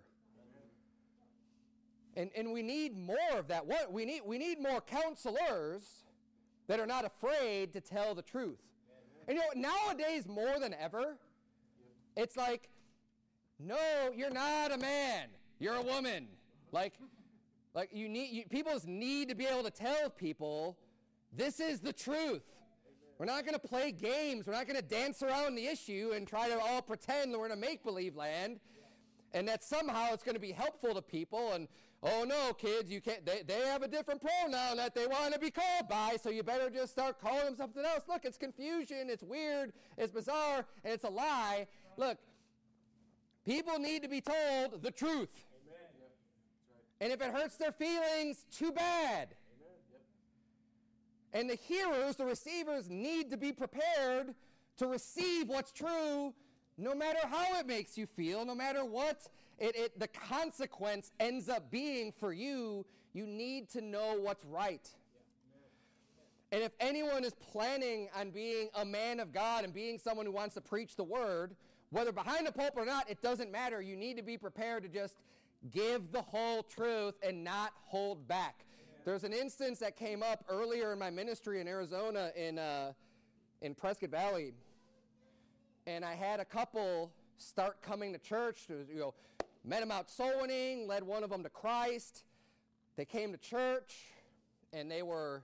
And we need more of that. We need more counselors that are not afraid to tell the truth. And nowadays more than ever, it's like, no, you're not a man, you're a woman. Like people need to be able to tell people, this is the truth. We're not going to play games. We're not going to dance around the issue and try to all pretend that we're in a make-believe land, and that somehow it's going to be helpful to people. And oh no, kids, you can't. They have a different pronoun that they want to be called by, so you better just start calling them something else. Look, it's confusion, it's weird, it's bizarre, and it's a lie. Look, people need to be told the truth. Amen. Yep. Right. And if it hurts their feelings, too bad. Amen. Yep. And the hearers, the receivers, need to be prepared to receive what's true, no matter how it makes you feel, no matter what the consequence ends up being for you. You need to know what's right. And if anyone is planning on being a man of God and being someone who wants to preach the word, whether behind the pulpit or not, it doesn't matter. You need to be prepared to just give the whole truth and not hold back. There's an instance that came up earlier in my ministry in Arizona in Prescott Valley. And I had a couple start coming to church. Met them out soul winning, led one of them to Christ. They came to church, and they were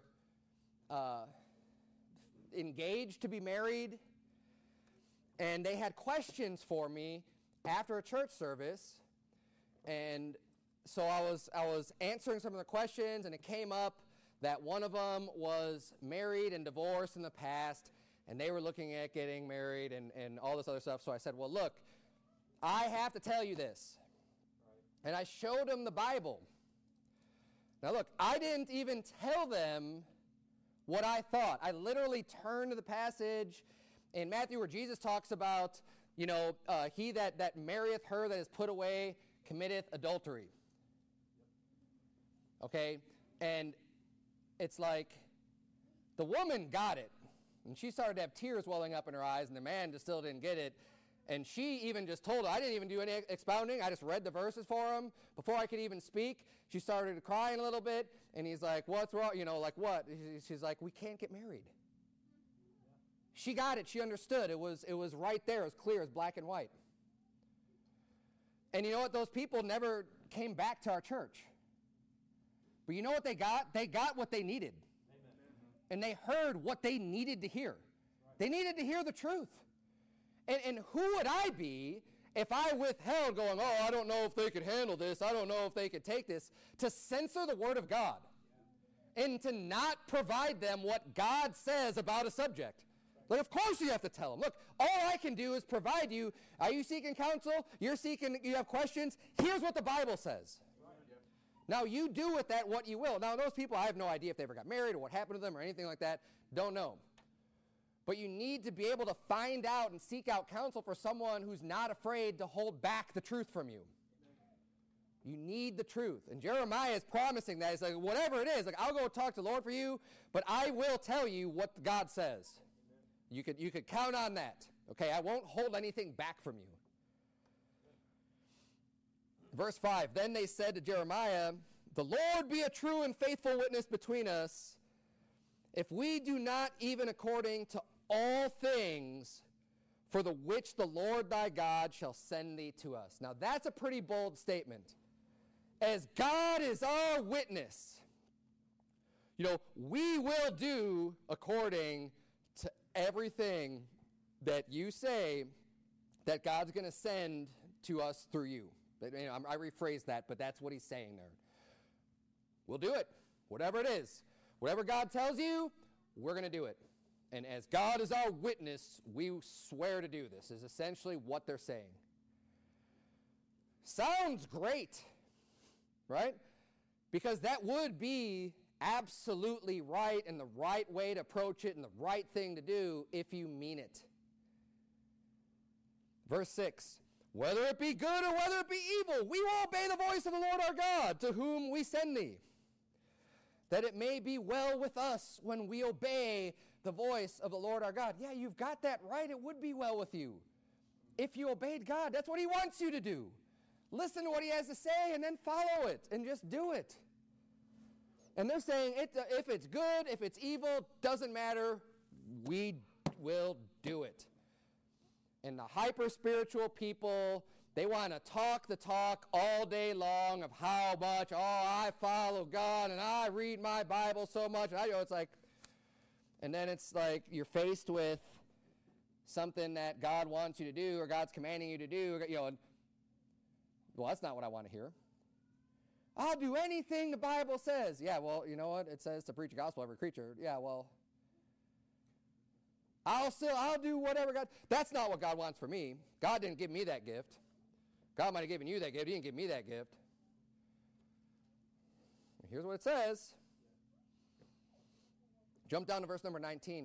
engaged to be married. And they had questions for me after a church service. And so I was answering some of the questions, and it came up that one of them was married and divorced in the past, and they were looking at getting married and all this other stuff. So I said, well, look, I have to tell you this. And I showed them the Bible. Now look, I didn't even tell them what I thought. I literally turned to the passage in Matthew where Jesus talks about, he that marrieth her that is put away committeth adultery. Okay? And it's like, the woman got it. And she started to have tears welling up in her eyes, and the man just still didn't get it. And she even just told her, I didn't even do any expounding. I just read the verses for him. Before I could even speak, she started crying a little bit. And he's like, what's wrong? Like what? She's like, we can't get married. She got it. She understood. It was right there. It was clear. It was black and white. And you know what? Those people never came back to our church. But you know what they got? They got what they needed. And they heard what they needed to hear. They needed to hear the truth. And who would I be if I withheld going, oh, I don't know if they could handle this, I don't know if they could take this, to censor the Word of God and to not provide them what God says about a subject? Like, of course you have to tell them. Look, all I can do is provide you. Are you seeking counsel? You have questions? Here's what the Bible says. Now, you do with that what you will. Now, those people, I have no idea if they ever got married or what happened to them or anything like that. Don't know. But you need to be able to find out and seek out counsel for someone who's not afraid to hold back the truth from you. You need the truth. And Jeremiah is promising that. He's like, whatever it is, like, I'll go talk to the Lord for you, but I will tell you what God says. You could count on that. Okay, I won't hold anything back from you. Verse 5, then they said to Jeremiah, the Lord be a true and faithful witness between us, if we do not even according to all things for the which the Lord thy God shall send thee to us. Now that's a pretty bold statement. As God is our witness, we will do according to everything that you say that God's going to send to us through you. I rephrase that, but that's what he's saying there. We'll do it, whatever it is. Whatever God tells you, we're going to do it. And as God is our witness, we swear to do this, is essentially what they're saying. Sounds great, right? Because that would be absolutely right and the right way to approach it and the right thing to do if you mean it. Verse 6, whether it be good or whether it be evil, we will obey the voice of the Lord our God, to whom we send thee, that it may be well with us when we obey the voice of the Lord our God. Yeah, you've got that right. It would be well with you if you obeyed God. That's what he wants you to do. Listen to what he has to say and then follow it and just do it. And they're saying if it's good, if it's evil, doesn't matter. We will do it. And the hyper-spiritual people, they want to talk the talk all day long of how much, I follow God and I read my Bible so much. And it's like, and then it's like you're faced with something that God wants you to do or God's commanding you to do. And, well, that's not what I want to hear. I'll do anything the Bible says. Yeah, well, you know what? It says to preach the gospel to every creature. Yeah, well, I'll do whatever God. That's not what God wants for me. God didn't give me that gift. God might have given you that gift. He didn't give me that gift. Here's what it says. Jump down to verse number 19.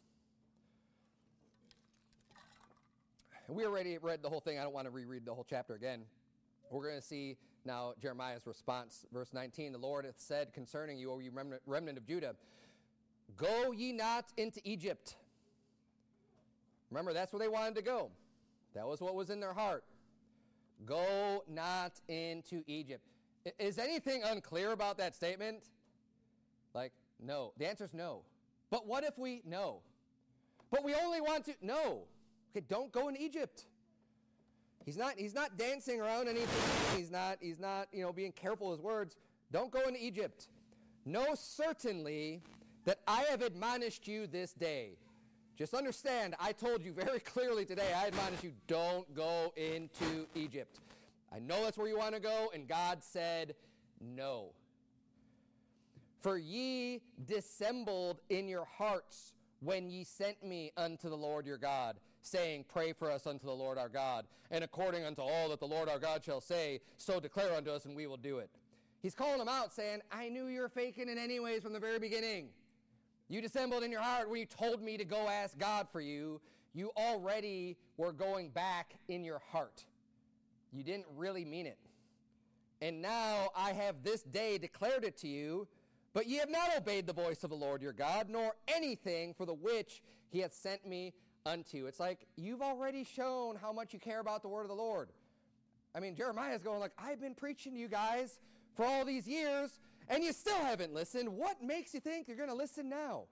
We already read the whole thing. I don't want to reread the whole chapter again. We're going to see now Jeremiah's response. Verse 19, the Lord hath said concerning you, O ye remnant of Judah, go ye not into Egypt. Remember, that's where they wanted to go. That was what was in their heart. Go not into Egypt. Is anything unclear about that statement? Like, no. The answer is no. But what if we, no. But we only want to, no. Okay, don't go into Egypt. He's not dancing around anything. He's not, being careful with his words. Don't go into Egypt. Know certainly that I have admonished you this day. Just understand, I told you very clearly today, I admonish you, don't go into Egypt. I know that's where you want to go, and God said no. For ye dissembled in your hearts when ye sent me unto the Lord your God, saying, pray for us unto the Lord our God, and according unto all that the Lord our God shall say, so declare unto us, and we will do it. He's calling them out, saying, I knew you were faking it anyways from the very beginning. You dissembled in your heart when you told me to go ask God for you. You already were going back in your heart. You didn't really mean it. And now I have this day declared it to you, but ye have not obeyed the voice of the Lord your God, nor anything for the which he hath sent me unto. It's like, you've already shown how much you care about the word of the Lord. I mean, Jeremiah's going like, I've been preaching to you guys for all these years, and you still haven't listened. What makes you think you're going to listen now?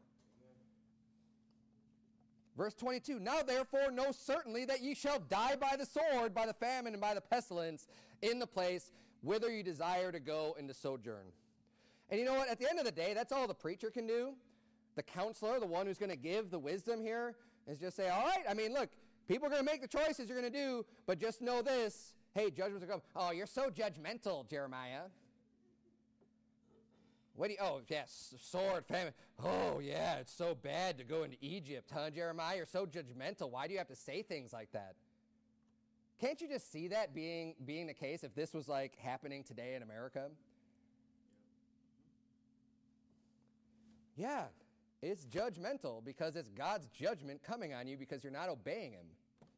Verse 22, now therefore know certainly that ye shall die by the sword, by the famine, and by the pestilence in the place whither you desire to go and to sojourn. And you know what? At the end of the day, that's all the preacher can do. The counselor, the one who's going to give the wisdom here, is just say, all right, I mean, look, people are going to make the choices you're going to do, but just know this. Hey, judgments are coming. Oh, you're so judgmental, Jeremiah. What do you, oh, yes, sword, famine. Oh, yeah, it's so bad to go into Egypt, huh, Jeremiah? You're so judgmental. Why do you have to say things like that? Can't you just see that being the case if this was like happening today in America? Yeah, it's judgmental because it's God's judgment coming on you because you're not obeying him.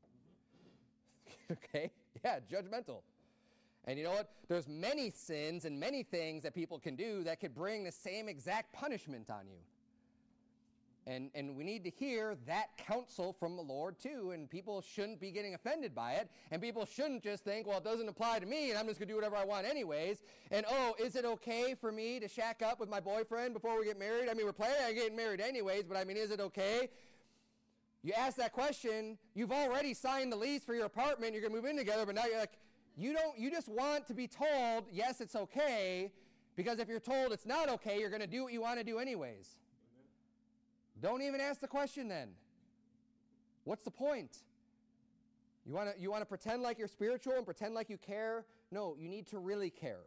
Okay? Yeah, judgmental. And you know what? There's many sins and many things that people can do that could bring the same exact punishment on you. And we need to hear that counsel from the Lord too, and people shouldn't be getting offended by it, and people shouldn't just think, well, it doesn't apply to me, and I'm just going to do whatever I want anyways, and oh, is it okay for me to shack up with my boyfriend before we get married? I mean, we're planning on getting married anyways, but I mean, is it okay? You ask that question, you've already signed the lease for your apartment, you're going to move in together, but now you're like, you just want to be told, yes, it's okay, because if you're told it's not okay, you're going to do what you want to do anyways. Don't even ask the question then. What's the point? You want to pretend like you're spiritual and pretend like you care? No, you need to really care.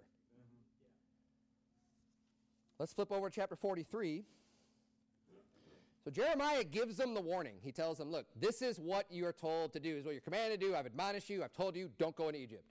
Let's flip over to chapter 43. So Jeremiah gives them the warning. He tells them, look, this is what you're told to do. This is what you're commanded to do. I've admonished you. I've told you, don't go into Egypt.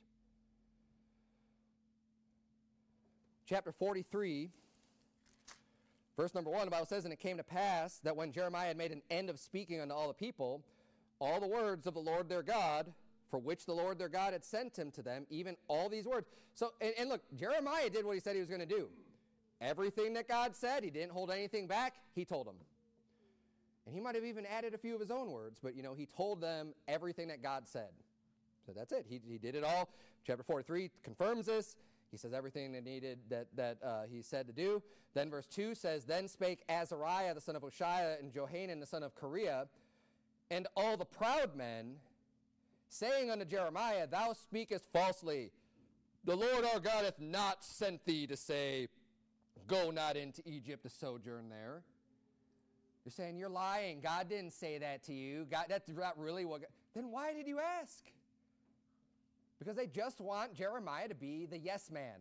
Chapter 43. Verse number 1, the Bible says, and it came to pass that when Jeremiah had made an end of speaking unto all the people, all the words of the Lord their God, for which the Lord their God had sent him to them, even all these words. So, and look, Jeremiah did what he said he was going to do. Everything that God said, he didn't hold anything back, he told them. And he might have even added a few of his own words, but, you know, he told them everything that God said. So that's it. He did it all. Chapter 43 confirms this. He says everything that needed that he said to do. Then verse 2 says, then spake Azariah the son of Hoshea and Johanan the son of Kareah, and all the proud men, saying unto Jeremiah, thou speakest falsely. The Lord our God hath not sent thee to say, go not into Egypt to sojourn there. You're saying you're lying. God didn't say that to you. God, that's not really what God, then why did you ask? Because they just want Jeremiah to be the yes man.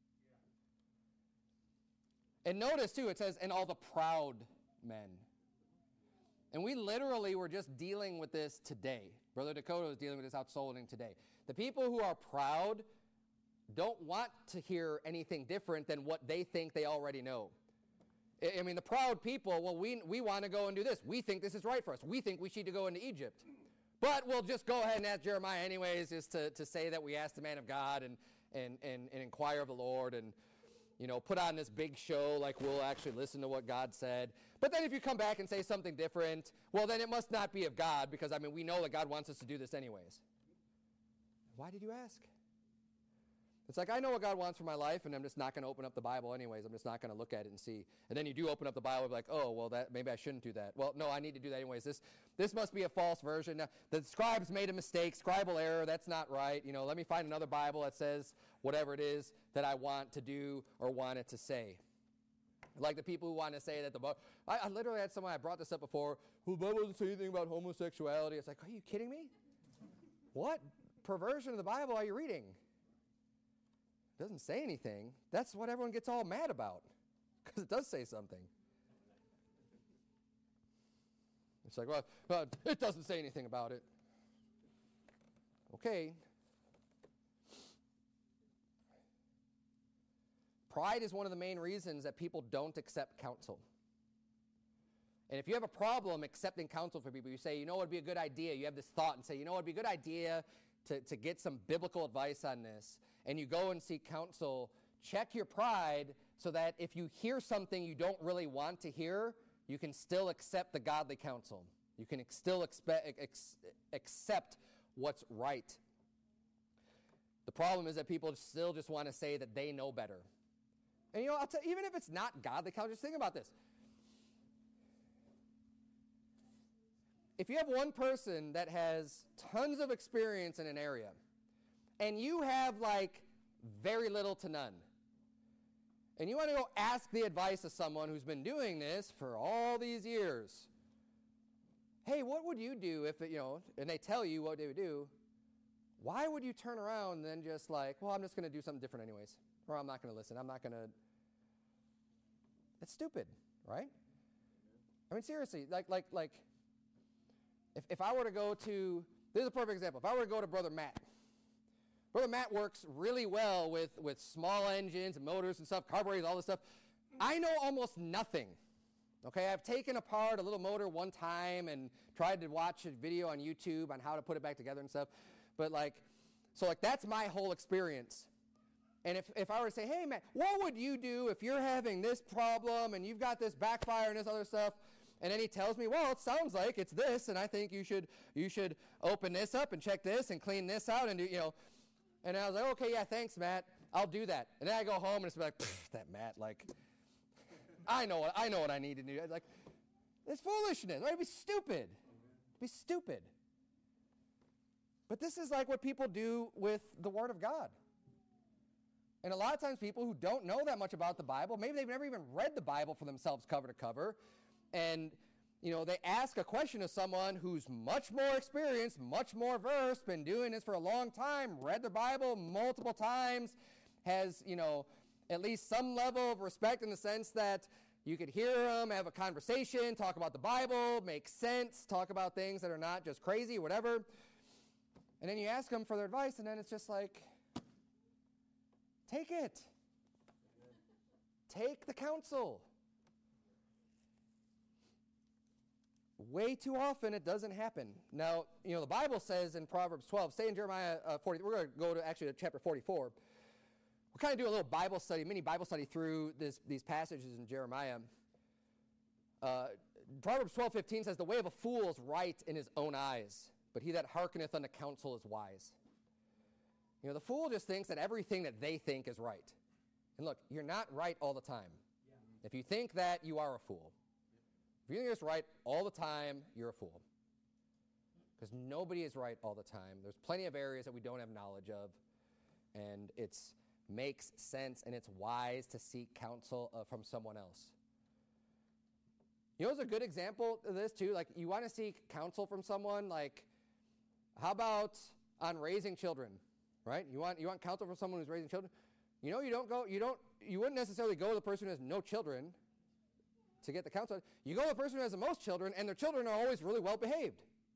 And notice, too, it says, and all the proud men. And we literally were just dealing with this today. Brother Dakota was dealing with this out Solving today. The people who are proud don't want to hear anything different than what they think they already know. I mean, the proud people, well, we want to go and do this. We think this is right for us. We think we should go into Egypt. But we'll just go ahead and ask Jeremiah anyways, just to say that we asked the man of God and inquire of the Lord and, you know, put on this big show like we'll actually listen to what God said. But then if you come back and say something different, well, then it must not be of God because, I mean, we know that God wants us to do this anyways. Why did you ask? It's like, I know what God wants for my life, and I'm just not going to open up the Bible anyways. I'm just not going to look at it and see. And then you do open up the Bible and be like, oh, well, that maybe I shouldn't do that. Well, no, I need to do that anyways. This must be a false version. Now, the scribes made a mistake, scribal error. That's not right. You know, let me find another Bible that says whatever it is that I want to do or want it to say. Like the people who want to say that the Bible, I literally had someone, I brought this up before, well, the Bible doesn't say anything about homosexuality. It's like, are you kidding me? What perversion of the Bible are you reading? Doesn't say anything. That's what everyone gets all mad about, because it does say something. It's like, well, it doesn't say anything about it. Okay. Pride is one of the main reasons that people don't accept counsel. And if you have a problem accepting counsel for people, you say, you know what would be a good idea. You have this thought and say, you know what would be a good idea to get some biblical advice on this. And you go and seek counsel, check your pride so that if you hear something you don't really want to hear, you can still accept the godly counsel. You can still accept what's right. The problem is that people still just want to say that they know better. And you know, even if it's not godly counsel, just think about this. If you have one person that has tons of experience in an area, and you have like very little to none, and you want to go ask the advice of someone who's been doing this for all these years. Hey, what would you do if, and they tell you what they would do, why would you turn around and then just like, well, I'm just going to do something different anyways, or I'm not going to listen, I'm not going to, it's stupid, right? I mean, seriously, like, if I were to go to, this is a perfect example, if I were to go to Brother Matt works really well with small engines and motors and stuff, carburetors, all this stuff. I know almost nothing. Okay, I've taken apart a little motor one time and tried to watch a video on YouTube on how to put it back together and stuff. But so that's my whole experience. And if I were to say, hey, Matt, what would you do if you're having this problem and you've got this backfire and this other stuff? And then he tells me, well, it sounds like it's this, and I think you should open this up and check this and clean this out and do, And I was like, okay, yeah, thanks, Matt. I'll do that. And then I go home and it's like, that Matt, I know what I need to do. Like, it's foolishness. Right? It'd be stupid. It'd be stupid. But this is like what people do with the Word of God. And a lot of times people who don't know that much about the Bible, maybe they've never even read the Bible for themselves cover to cover, and they ask a question of someone who's much more experienced, much more versed, been doing this for a long time, read the Bible multiple times, has, at least some level of respect in the sense that you could hear them, have a conversation, talk about the Bible, make sense, talk about things that are not just crazy, whatever. And then you ask them for their advice, and then it's just like, take it. Take the counsel. Way too often it doesn't happen. Now, the Bible says in Proverbs 12, stay in Jeremiah 40, we're going to go to actually chapter 44. We'll kind of do a little Bible study, mini Bible study through these passages in Jeremiah. Proverbs 12:15 says, the way of a fool is right in his own eyes, but he that hearkeneth unto counsel is wise. The fool just thinks that everything that they think is right. And look, you're not right all the time. Yeah. If you think that, you are a fool. If you think it's right all the time, you're a fool. Because nobody is right all the time. There's plenty of areas that we don't have knowledge of. And it makes sense and it's wise to seek counsel from someone else. It's a good example of this too. Like, you want to seek counsel from someone, like, how about on raising children, right? You want counsel from someone who's raising children? You wouldn't necessarily go to the person who has no children to get the counsel. You go to the person who has the most children, and their children are always really well behaved.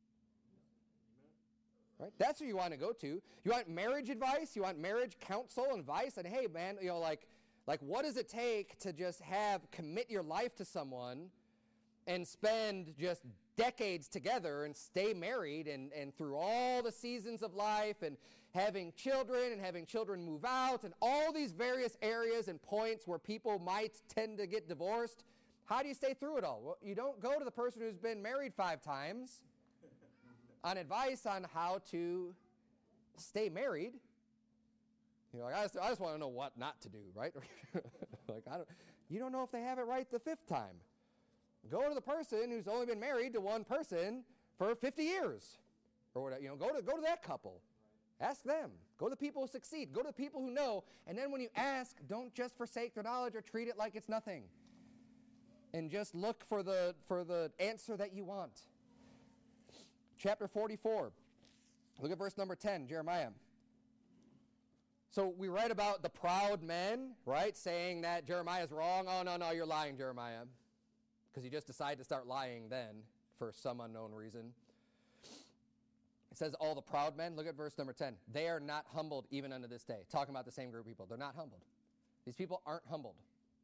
Right? That's who you want to go to. You want marriage advice? You want marriage counsel and advice? And hey, man, like what does it take to just commit your life to someone and spend just decades together and stay married and through all the seasons of life and having children move out and all these various areas and points where people might tend to get divorced? How do you stay through it all? Well, you don't go to the person who's been married 5 times on advice on how to stay married. I just want to know what not to do, right? You don't know if they have it right the 5th time. Go to the person who's only been married to one person for 50 years, or whatever. Go to that couple. Ask them. Go to the people who succeed. Go to the people who know. And then when you ask, don't just forsake their knowledge or treat it like it's nothing. And just look for the answer that you want. Chapter 44. Look at verse number 10, Jeremiah. So we read about the proud men, right, saying that Jeremiah's wrong. Oh, no, you're lying, Jeremiah. Because you just decided to start lying then for some unknown reason. It says all the proud men. Look at verse number 10. They are not humbled even unto this day. Talking about the same group of people. They're not humbled. These people aren't humbled.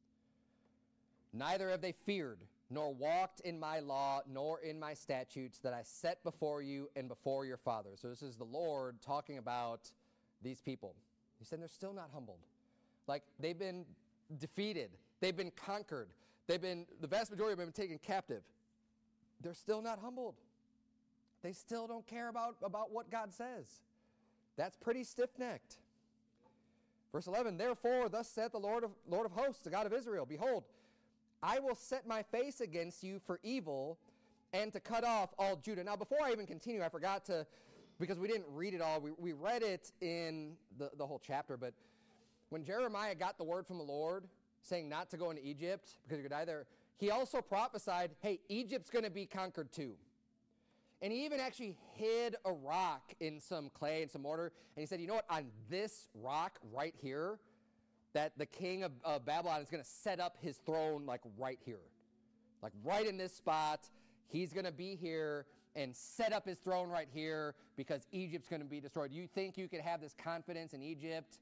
Neither have they feared, nor walked in my law, nor in my statutes that I set before you and before your fathers. So this is the Lord talking about these people. He said they're still not humbled. Like, they've been defeated. They've been conquered. The vast majority of them have been taken captive. They're still not humbled. They still don't care about what God says. That's pretty stiff-necked. Verse 11, therefore, thus saith the Lord of hosts, the God of Israel, behold, I will set my face against you for evil and to cut off all Judah. Now, before I even continue, I forgot to, because we didn't read it all, we read it in the whole chapter, but when Jeremiah got the word from the Lord saying not to go into Egypt because you're going to die there, he also prophesied, hey, Egypt's going to be conquered too. And he even actually hid a rock in some clay and some mortar. And he said, you know what, on this rock right here, that the king of Babylon is going to set up his throne like right here. Like right in this spot, he's going to be here and set up his throne right here because Egypt's going to be destroyed. You think you could have this confidence in Egypt?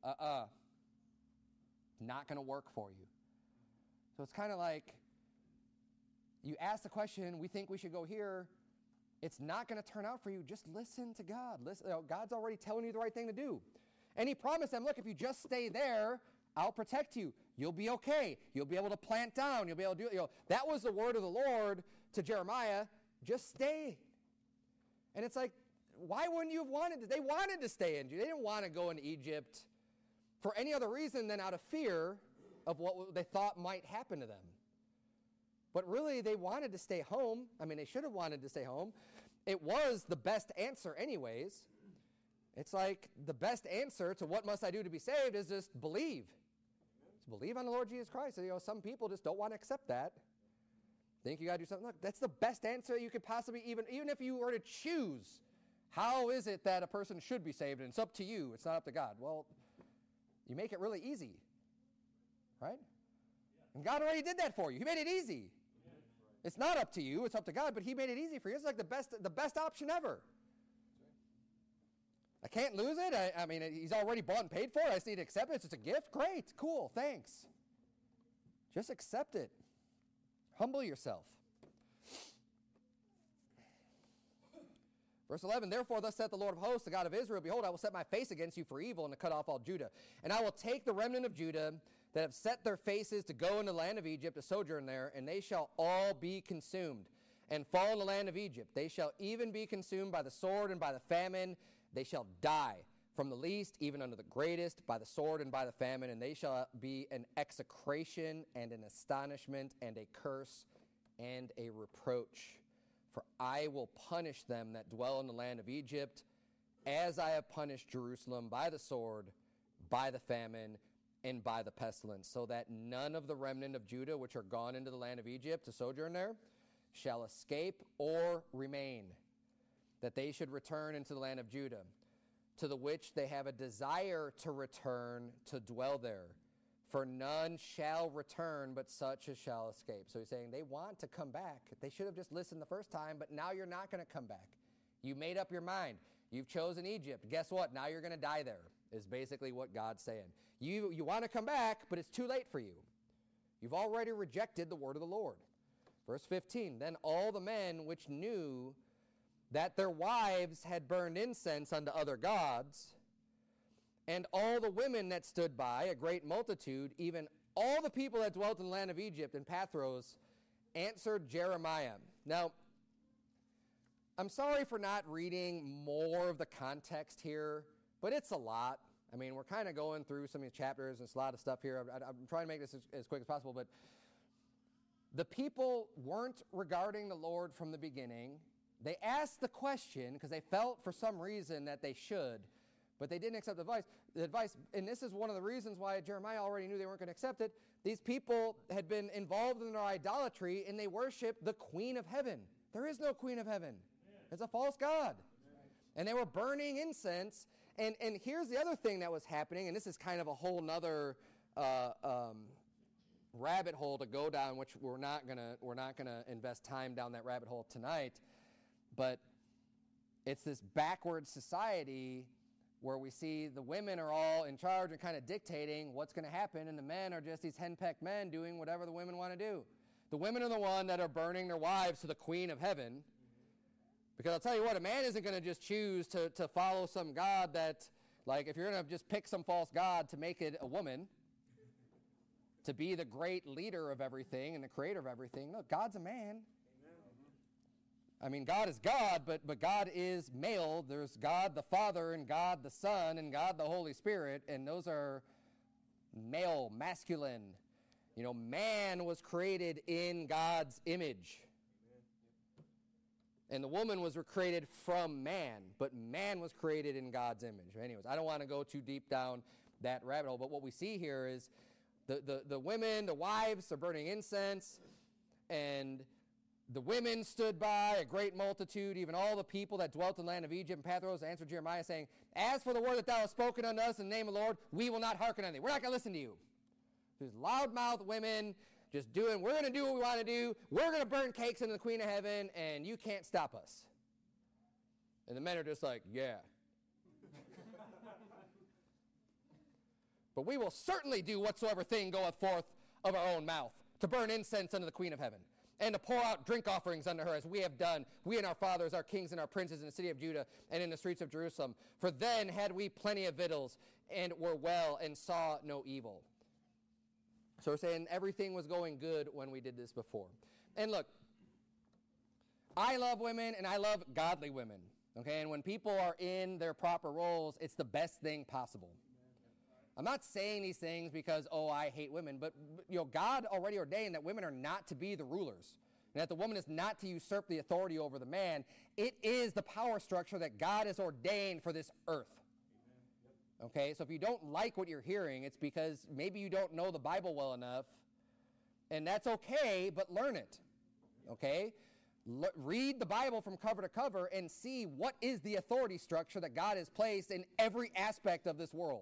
Not going to work for you. So it's kind of like you ask the question, we think we should go here. It's not going to turn out for you. Just listen to God. Listen, God's already telling you the right thing to do. And he promised them, look, if you just stay there, I'll protect you. You'll be okay. You'll be able to plant down. You'll be able to do it. That was the word of the Lord to Jeremiah. Just stay. And it's like, why wouldn't you have wanted to? They wanted to stay in. They didn't want to go into Egypt for any other reason than out of fear of what they thought might happen to them. But really, they wanted to stay home. I mean, they should have wanted to stay home. It was the best answer anyways. It's like the best answer to what must I do to be saved is just believe. Just believe on the Lord Jesus Christ. Some people just don't want to accept that. Think you got to do something. Look, that's the best answer you could possibly, even if you were to choose, how is it that a person should be saved? And it's up to you. It's not up to God. Well, you make it really easy, right? And God already did that for you. He made it easy. It's not up to you. It's up to God, but he made it easy for you. It's like the best option ever. I can't lose it. I mean, he's already bought and paid for it. I just need to accept it. It's just a gift. Great. Cool. Thanks. Just accept it. Humble yourself. Verse 11, therefore thus saith the Lord of hosts, the God of Israel, behold, I will set my face against you for evil and to cut off all Judah. And I will take the remnant of Judah that have set their faces to go into the land of Egypt to sojourn there, and they shall all be consumed and fall in the land of Egypt. They shall even be consumed by the sword and by the famine. They shall die from the least even unto the greatest by the sword and by the famine, and they shall be an execration and an astonishment and a curse and a reproach. For I will punish them that dwell in the land of Egypt, as I have punished Jerusalem by the sword, by the famine, and by the pestilence, so that none of the remnant of Judah which are gone into the land of Egypt to sojourn there shall escape or remain, that they should return into the land of Judah, to the which they have a desire to return to dwell there. For none shall return, but such as shall escape. So he's saying they want to come back. They should have just listened the first time, but now you're not going to come back. You made up your mind. You've chosen Egypt. Guess what? Now you're going to die there, is basically what God's saying. You want to come back, but it's too late for you. You've already rejected the word of the Lord. Verse 15, then all the men which knew that their wives had burned incense unto other gods, and all the women that stood by, a great multitude, even all the people that dwelt in the land of Egypt and Pathros, answered Jeremiah. Now, I'm sorry for not reading more of the context here, but it's a lot. I mean, we're kind of going through some of these chapters, and it's a lot of stuff here. I'm trying to make this as quick as possible, but the people weren't regarding the Lord from the beginning. They asked the question because they felt for some reason that they should, but they didn't accept the advice. And this is one of the reasons why Jeremiah already knew they weren't going to accept it. These people had been involved in their idolatry, and they worshiped the Queen of Heaven. There is no Queen of Heaven. It's a false god. And they were burning incense. And here's the other thing that was happening, and this is kind of a whole nother rabbit hole to go down, which we're not gonna invest time down that rabbit hole tonight. But it's this backward society where we see the women are all in charge and kind of dictating what's going to happen, and the men are just these henpecked men doing whatever the women want to do. The women are the one that are burning their wives to the Queen of Heaven. Because I'll tell you what, a man isn't going to just choose to follow some god that, like, if you're going to just pick some false god to make it a woman, to be the great leader of everything and the creator of everything. No, God's a man. I mean, God is God, but God is male. There's God the Father and God the Son and God the Holy Spirit, and those are male, masculine. You know, man was created in God's image. And the woman was created from man, but man was created in God's image. Anyways, I don't want to go too deep down that rabbit hole, but what we see here is The women, the wives are burning incense, and the women stood by, a great multitude, even all the people that dwelt in the land of Egypt. And Pathros answered Jeremiah, saying, as for the word that thou hast spoken unto us in the name of the Lord, we will not hearken unto thee. We're not going to listen to you. These loudmouth women just doing, we're going to do what we want to do. We're going to burn cakes into the Queen of Heaven, and you can't stop us. And the men are just like, yeah. But we will certainly do whatsoever thing goeth forth of our own mouth, to burn incense unto the Queen of Heaven, and to pour out drink offerings unto her, as we have done, we and our fathers, our kings and our princes in the city of Judah and in the streets of Jerusalem. For then had we plenty of victuals, and were well, and saw no evil. So we're saying everything was going good when we did this before. And look, I love women, and I love godly women. Okay, and when people are in their proper roles, it's the best thing possible. I'm not saying these things because, oh, I hate women, but God already ordained that women are not to be the rulers, and that the woman is not to usurp the authority over the man. It is the power structure that God has ordained for this earth. Okay, so if you don't like what you're hearing, it's because maybe you don't know the Bible well enough, and that's okay, but learn it. Okay? Read the Bible from cover to cover and see what is the authority structure that God has placed in every aspect of this world.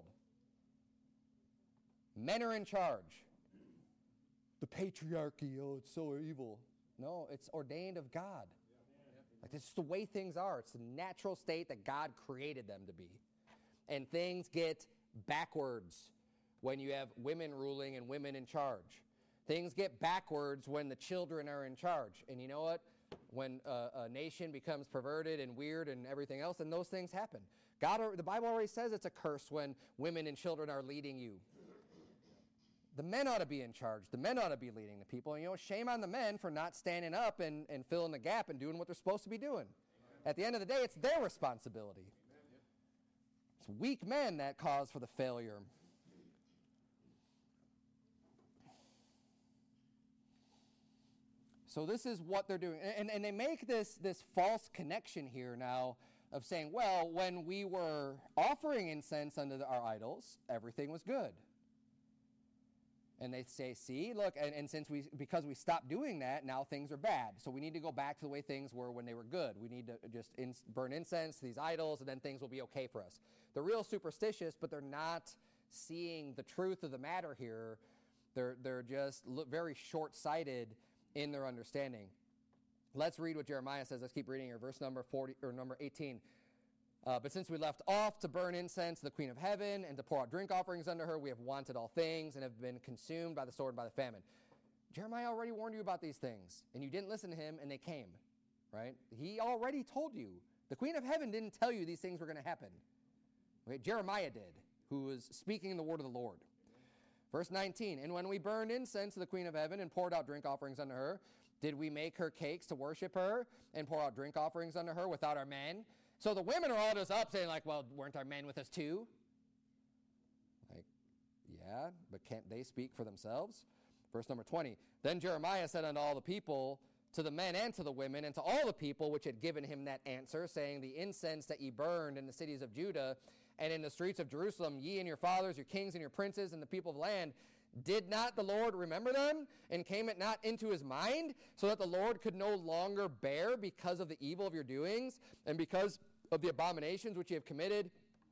Men are in charge. The patriarchy, oh, it's so evil. No, it's ordained of God. Like, this is the way things are. It's the natural state that God created them to be. And things get backwards when you have women ruling and women in charge. Things get backwards when the children are in charge. And you know what? When a nation becomes perverted and weird and everything else, then those things happen. The Bible already says it's a curse when women and children are leading you. The men ought to be in charge. The men ought to be leading the people. And, shame on the men for not standing up and filling the gap and doing what they're supposed to be doing. At the end of the day, it's their responsibility. It's weak men that cause for the failure. So this is what they're doing. And they make this false connection here now of saying, well, when we were offering incense unto our idols, everything was good. And they say, see, look, and because we stopped doing that, now things are bad. So we need to go back to the way things were when they were good. We need to just burn incense to these idols, and then things will be okay for us. They're real superstitious, but they're not seeing the truth of the matter here. They're just very short-sighted in their understanding. Let's read what Jeremiah says. Let's keep reading here. Verse number 40 or number 18. But since we left off to burn incense to the Queen of Heaven and to pour out drink offerings unto her, we have wanted all things and have been consumed by the sword and by the famine. Jeremiah already warned you about these things, and you didn't listen to him, and they came, right? He already told you. The Queen of Heaven didn't tell you these things were going to happen. Okay? Jeremiah did, who was speaking the word of the Lord. Verse 19, and when we burned incense to the Queen of Heaven and poured out drink offerings unto her, did we make her cakes to worship her and pour out drink offerings unto her without our men? So the women are all just up saying like, well, weren't our men with us too? Like, yeah, but can't they speak for themselves? Verse number 20, then Jeremiah said unto all the people, to the men and to the women, and to all the people which had given him that answer, saying, the incense that ye burned in the cities of Judah and in the streets of Jerusalem, ye and your fathers, your kings and your princes, and the people of the land, did not the Lord remember them? And came it not into his mind, so that the Lord could no longer bear because of the evil of your doings, and because of the abominations which ye have committed?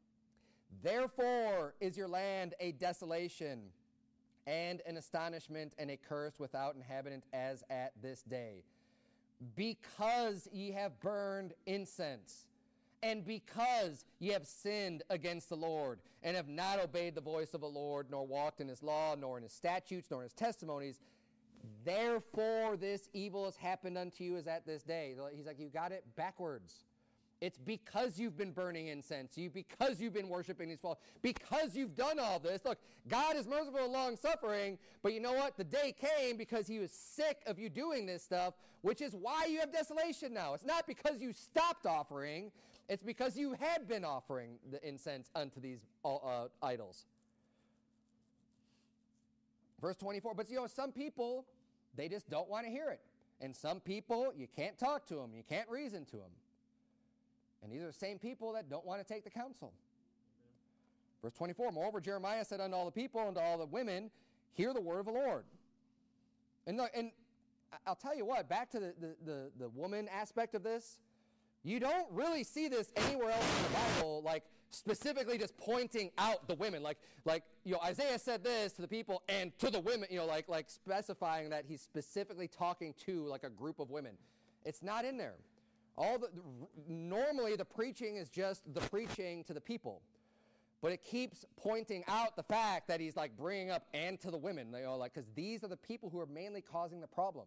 Therefore is your land a desolation, and an astonishment, and a curse without inhabitant, as at this day. Because ye have burned incense, and because ye have sinned against the Lord, and have not obeyed the voice of the Lord, nor walked in his law, nor in his statutes, nor in his testimonies, therefore this evil has happened unto you as at this day. He's like, you got it backwards. It's because you've been burning incense, because you've been worshiping these false, because you've done all this. Look, God is merciful and long-suffering, but you know what? The day came because he was sick of you doing this stuff, which is why you have desolation now. It's not because you stopped offering. It's because you had been offering the incense unto these idols. Verse 24, but some people, they just don't want to hear it. And some people, you can't talk to them. You can't reason to them. And these are the same people that don't want to take the counsel. Verse 24, moreover, Jeremiah said unto all the people and to all the women, hear the word of the Lord. And I'll tell you what, back to the woman aspect of this, you don't really see this anywhere else in the Bible, like specifically just pointing out the women. Like Isaiah said this to the people and to the women, like specifying that he's specifically talking to like a group of women. It's not in there. Normally the preaching is just the preaching to the people. But it keeps pointing out the fact that he's like bringing up and to the women, because these are the people who are mainly causing the problem.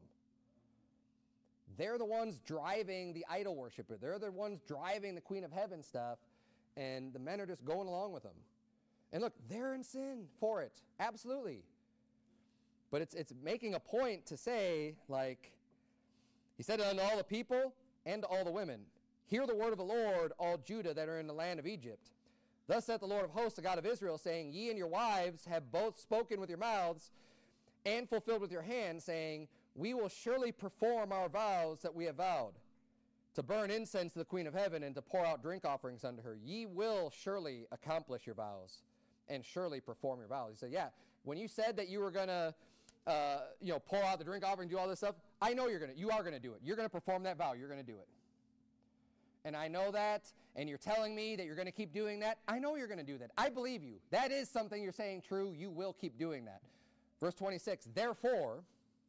They're the ones driving the idol worshiper. They're the ones driving the Queen of Heaven stuff, and the men are just going along with them. And look, they're in sin for it, absolutely. But it's making a point to say, like, he said unto all the people and to all the women, hear the word of the Lord, all Judah that are in the land of Egypt. Thus saith the Lord of hosts, the God of Israel, saying, ye and your wives have both spoken with your mouths and fulfilled with your hands, saying, we will surely perform our vows that we have vowed, to burn incense to the Queen of Heaven and to pour out drink offerings unto her. Ye will surely accomplish your vows and surely perform your vows. He said, yeah, when you said that you were going to pour out the drink offering, do all this stuff, I know you are going to do it. You're going to perform that vow. You're going to do it. And I know that, and you're telling me that you're going to keep doing that. I know you're going to do that. I believe you. That is something you're saying true. You will keep doing that. Verse 26, therefore,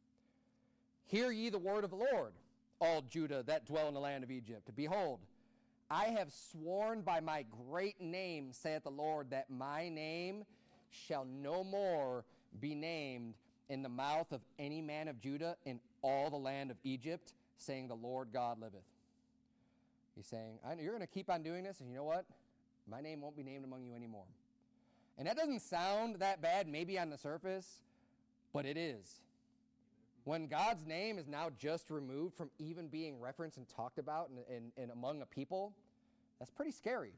hear ye the word of the Lord, all Judah that dwell in the land of Egypt. Behold, I have sworn by my great name, saith the Lord, that my name shall no more be named in the mouth of any man of Judah in all the land of Egypt, saying the Lord God liveth. He's saying, you're going to keep on doing this, and you know what? My name won't be named among you anymore. And that doesn't sound that bad, maybe on the surface, but it is. When God's name is now just removed from even being referenced and talked about and among a people, that's pretty scary.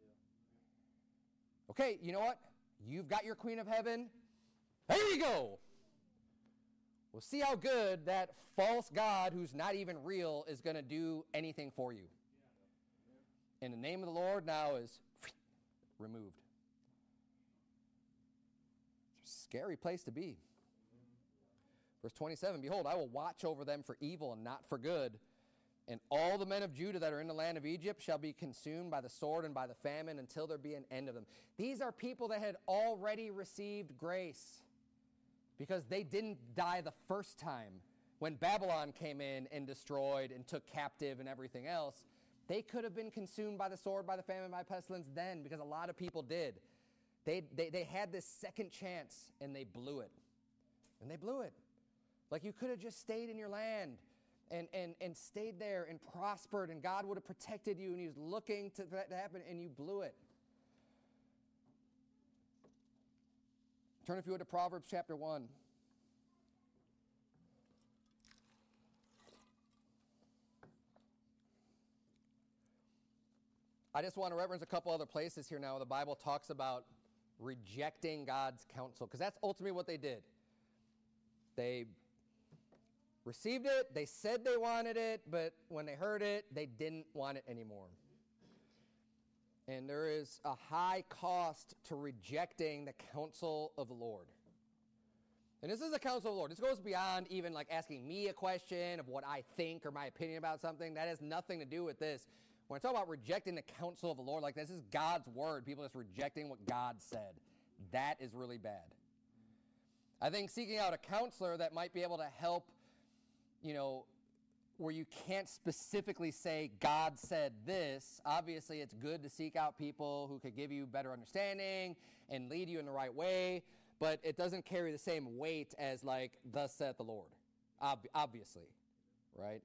Okay, you know what? You've got your Queen of Heaven. There you go. We'll see how good that false God who's not even real is going to do anything for you. And the name of the Lord now is removed. It's a scary place to be. Verse 27, behold, I will watch over them for evil and not for good. And all the men of Judah that are in the land of Egypt shall be consumed by the sword and by the famine until there be an end of them. These are people that had already received grace because they didn't die the first time when Babylon came in and destroyed and took captive and everything else. They could have been consumed by the sword, by the famine, by pestilence then, because a lot of people did. They had this second chance, and they blew it. And they blew it. Like you could have just stayed in your land and stayed there and prospered, and God would have protected you, and he was looking for that to happen, and you blew it. Turn, if you would, to Proverbs chapter 1. I just want to reference a couple other places here now where the Bible talks about rejecting God's counsel, because that's ultimately what they did. They received it, they said they wanted it, but when they heard it, they didn't want it anymore. And there is a high cost to rejecting the counsel of the Lord. And this is the counsel of the Lord. This goes beyond even like asking me a question of what I think or my opinion about something. That has nothing to do with this. When I talk about rejecting the counsel of the Lord, like this is God's word. People just rejecting what God said. That is really bad. I think seeking out a counselor that might be able to help, where you can't specifically say, God said this. Obviously, it's good to seek out people who could give you better understanding and lead you in the right way, but it doesn't carry the same weight as like, thus saith the Lord, obviously, right?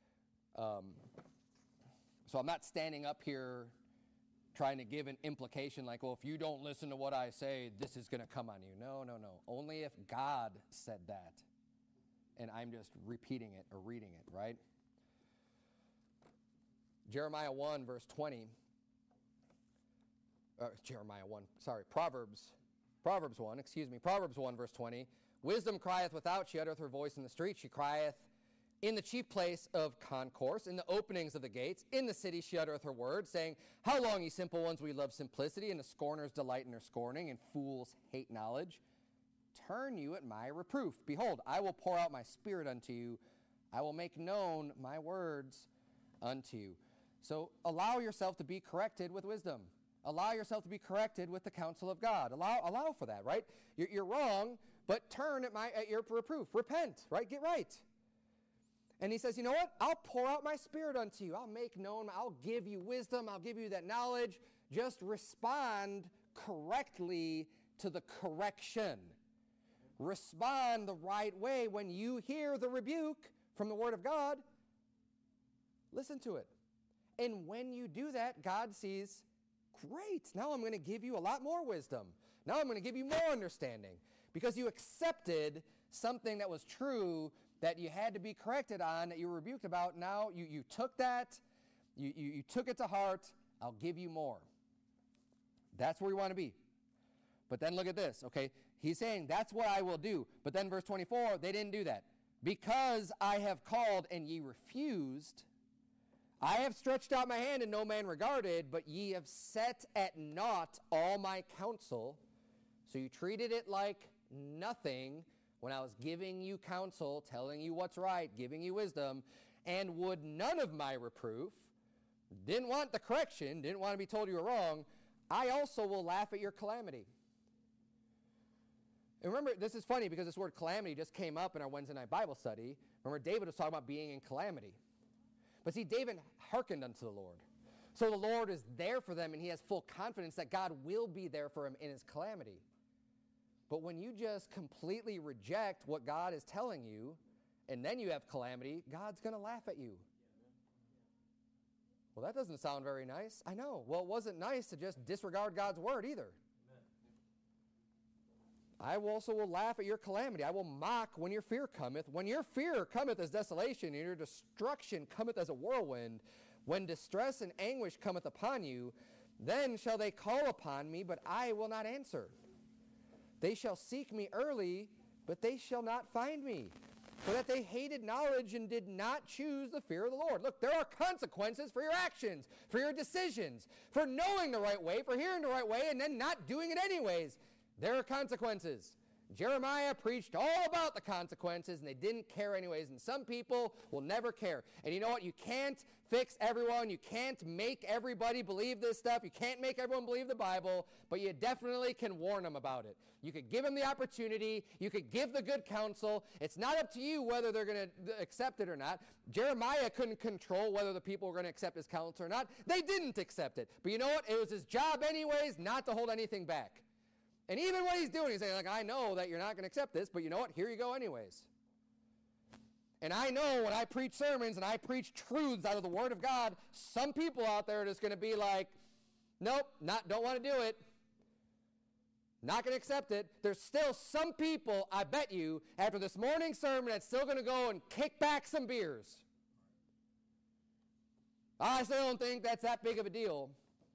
So I'm not standing up here trying to give an implication like, well, if you don't listen to what I say, this is going to come on you. No. Only if God said that, and I'm just repeating it or reading it, right? Jeremiah 1, verse 20. Proverbs 1, verse 20. Wisdom crieth without, she uttereth her voice in the street. She crieth in the chief place of concourse, in the openings of the gates, in the city she uttereth her word, saying, how long, ye simple ones, we love simplicity, and the scorners delight in their scorning, and fools hate knowledge. turn you at my reproof. Behold, I will pour out my spirit unto you. I will make known my words unto you. So allow yourself to be corrected with wisdom. Allow yourself to be corrected with the counsel of God. Allow for that, right? You're wrong, but turn at your reproof. Repent, right? Get right. And he says, you know what? I'll pour out my spirit unto you. I'll make known. I'll give you wisdom. I'll give you that knowledge. Just respond correctly to the correction. Respond the right way when you hear the rebuke from the Word of God. Listen to it. And when you do that, God sees, great, now I'm going to give you a lot more wisdom. Now I'm going to give you more understanding. Because you accepted something that was true that you had to be corrected on, that you were rebuked about. Now you took that, you took it to heart. I'll give you more. That's where we want to be. But then look at this, okay? He's saying, that's what I will do. But then verse 24, they didn't do that. Because I have called and ye refused, I have stretched out my hand and no man regarded, but ye have set at naught all my counsel. So you treated it like nothing when I was giving you counsel, telling you what's right, giving you wisdom, and would none of my reproof, didn't want the correction, didn't want to be told you were wrong, I also will laugh at your calamity. And remember, this is funny because this word calamity just came up in our Wednesday night Bible study. Remember, David was talking about being in calamity. But see, David hearkened unto the Lord. So the Lord is there for them, and he has full confidence that God will be there for him in his calamity. But when you just completely reject what God is telling you, and then you have calamity, God's going to laugh at you. Well, that doesn't sound very nice. I know. Well, it wasn't nice to just disregard God's word either. I also will laugh at your calamity. I will mock when your fear cometh. When your fear cometh as desolation, and your destruction cometh as a whirlwind, when distress and anguish cometh upon you, then shall they call upon me, but I will not answer. They shall seek me early, but they shall not find me. For that they hated knowledge and did not choose the fear of the Lord. Look, there are consequences for your actions, for your decisions, for knowing the right way, for hearing the right way, and then not doing it anyways. There are consequences. Jeremiah preached all about the consequences, and they didn't care anyways. And some people will never care. And you know what? You can't fix everyone. You can't make everybody believe this stuff. You can't make everyone believe the Bible, but you definitely can warn them about it. You could give them the opportunity. You could give the good counsel. It's not up to you whether they're going to accept it or not. Jeremiah couldn't control whether the people were going to accept his counsel or not. They didn't accept it. But you know what? It was his job anyways not to hold anything back. And even what he's doing, he's saying, like, I know that you're not going to accept this, but you know what? Here you go anyways. And I know when I preach sermons and I preach truths out of the Word of God, some people out there are just going to be like, nope, don't want to do it. Not going to accept it. There's still some people, I bet you, after this morning's sermon that's still going to go and kick back some beers. I still don't think that's that big of a deal.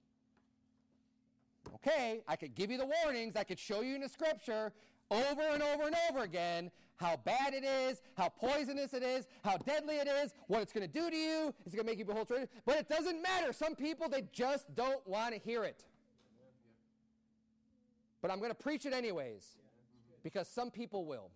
Okay, I could give you the warnings. I could show you in the scripture over and over and over again how bad it is, how poisonous it is, how deadly it is, what it's going to do to you. It's going to make you behold traitor. But it doesn't matter. Some people, they just don't want to hear it. But I'm going to preach it anyways because some people will.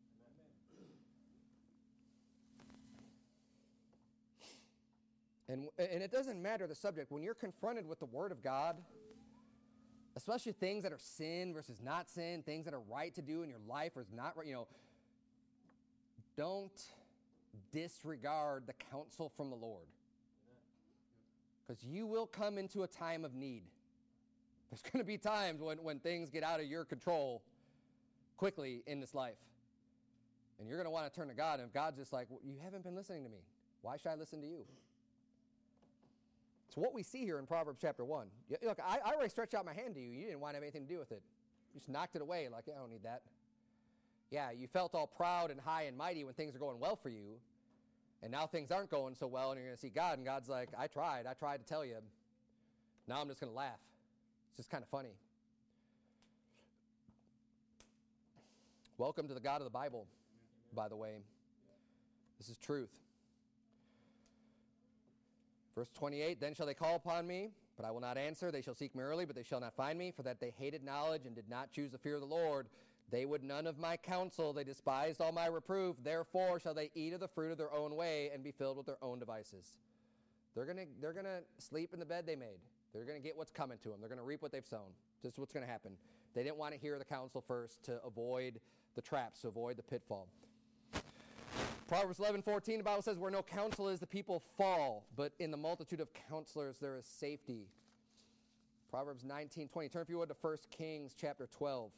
And it doesn't matter the subject. When you're confronted with the Word of God, especially things that are sin versus not sin, things that are right to do in your life versus not right, don't disregard the counsel from the Lord. Because you will come into a time of need. There's going to be times when things get out of your control quickly in this life. And you're going to want to turn to God. And if God's just like, well, you haven't been listening to me, why should I listen to you? It's what we see here in Proverbs chapter 1. Look, I already stretched out my hand to you. You didn't want to have anything to do with it. You just knocked it away like, I don't need that. Yeah, you felt all proud and high and mighty when things are going well for you. And now things aren't going so well, and you're going to see God, and God's like, I tried to tell you. Now I'm just going to laugh. It's just kind of funny. Welcome to the God of the Bible, by the way. This is truth. Verse 28, then shall they call upon me, but I will not answer. They shall seek me early, but they shall not find me, for that they hated knowledge and did not choose the fear of the Lord. They would none of my counsel. They despised all my reproof. Therefore shall they eat of the fruit of their own way and be filled with their own devices. They're gonna sleep in the bed they made. They're gonna get what's coming to them. They're gonna reap what they've sown. This is what's gonna happen. They didn't want to hear the counsel first to avoid the traps, to avoid the pitfall. Proverbs 11:14, the Bible says, where no counsel is, the people fall, but in the multitude of counselors there is safety. Proverbs 19:20. Turn, if you would, to 1 Kings chapter 12.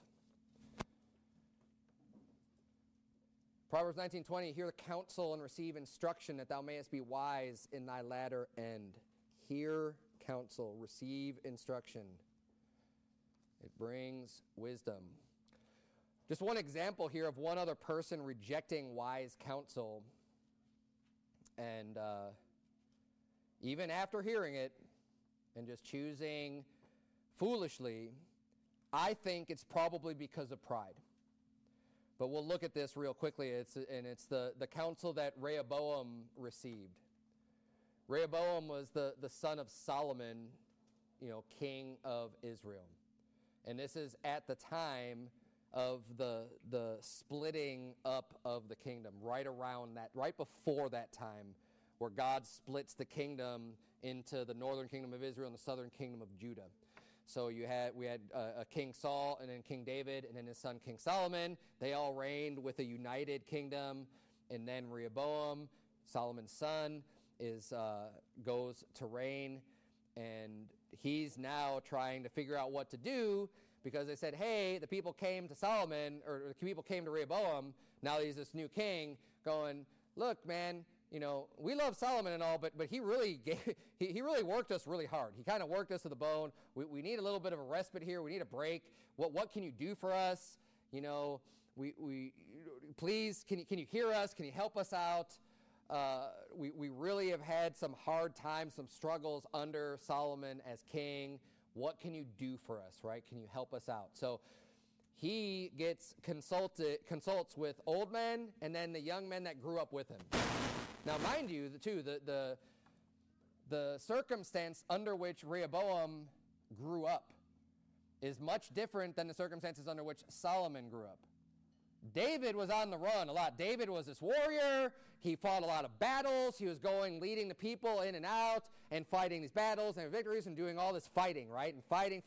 Proverbs 19:20, hear the counsel and receive instruction, that thou mayest be wise in thy latter end. Hear counsel, receive instruction. It brings wisdom. Just one example here of one other person rejecting wise counsel. And even after hearing it and just choosing foolishly, I think it's probably because of pride. But we'll look at this real quickly. It's the counsel that Rehoboam received. Rehoboam was the son of Solomon, king of Israel. And this is at the time of the splitting up of the kingdom, right before that time, where God splits the kingdom into the northern kingdom of Israel and the southern kingdom of Judah. So we had a King Saul, and then King David, and then his son King Solomon. They all reigned with a united kingdom, and then Rehoboam, Solomon's son, goes to reign, and he's now trying to figure out what to do, because they said, hey, the people came to Solomon, or the people came to Rehoboam. Now he's this new king, going, look, man, we love Solomon and all, but he really he really worked us really hard. He kind of worked us to the bone. We need a little bit of a respite here. We need a break. What can you do for us? We please, can you hear us? Can you help us out? We really have had some hard times, some struggles under Solomon as king. What can you do for us, right? Can you help us out? So he gets consults with old men and then the young men that grew up with him. Now, mind you, the circumstance under which Rehoboam grew up is much different than the circumstances under which Solomon grew up. David was on the run a lot. David was this warrior. He fought a lot of battles. He was leading the people in and out and fighting these battles and victories and doing all this fighting, right? And fighting.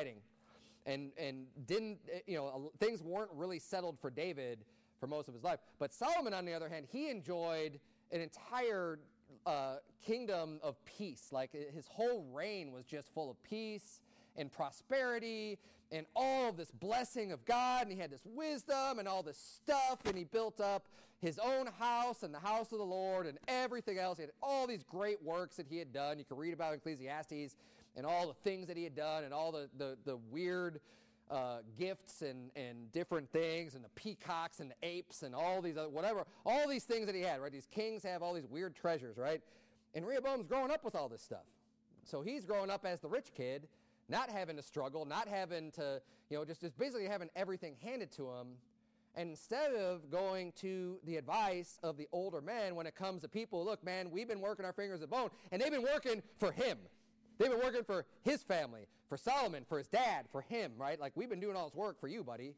And didn't, things weren't really settled for David for most of his life. But Solomon, on the other hand, he enjoyed an entire kingdom of peace. Like his whole reign was just full of peace and prosperity and all of this blessing of God, and he had this wisdom and all this stuff, and he built up his own house and the house of the Lord and everything else. He had all these great works that he had done. You can read about Ecclesiastes and all the things that he had done and all the weird gifts and different things, and the peacocks and the apes and all these other all these things that he had, right? These kings have all these weird treasures, right? And Rehoboam's growing up with all this stuff. So he's growing up as the rich kid, not having to struggle, not having to, just basically having everything handed to him. And instead of going to the advice of the older men when it comes to people, look, man, we've been working our fingers to the bone, and they've been working for him. They've been working for his family, for Solomon, for his dad, for him, right? Like, we've been doing all this work for you, buddy.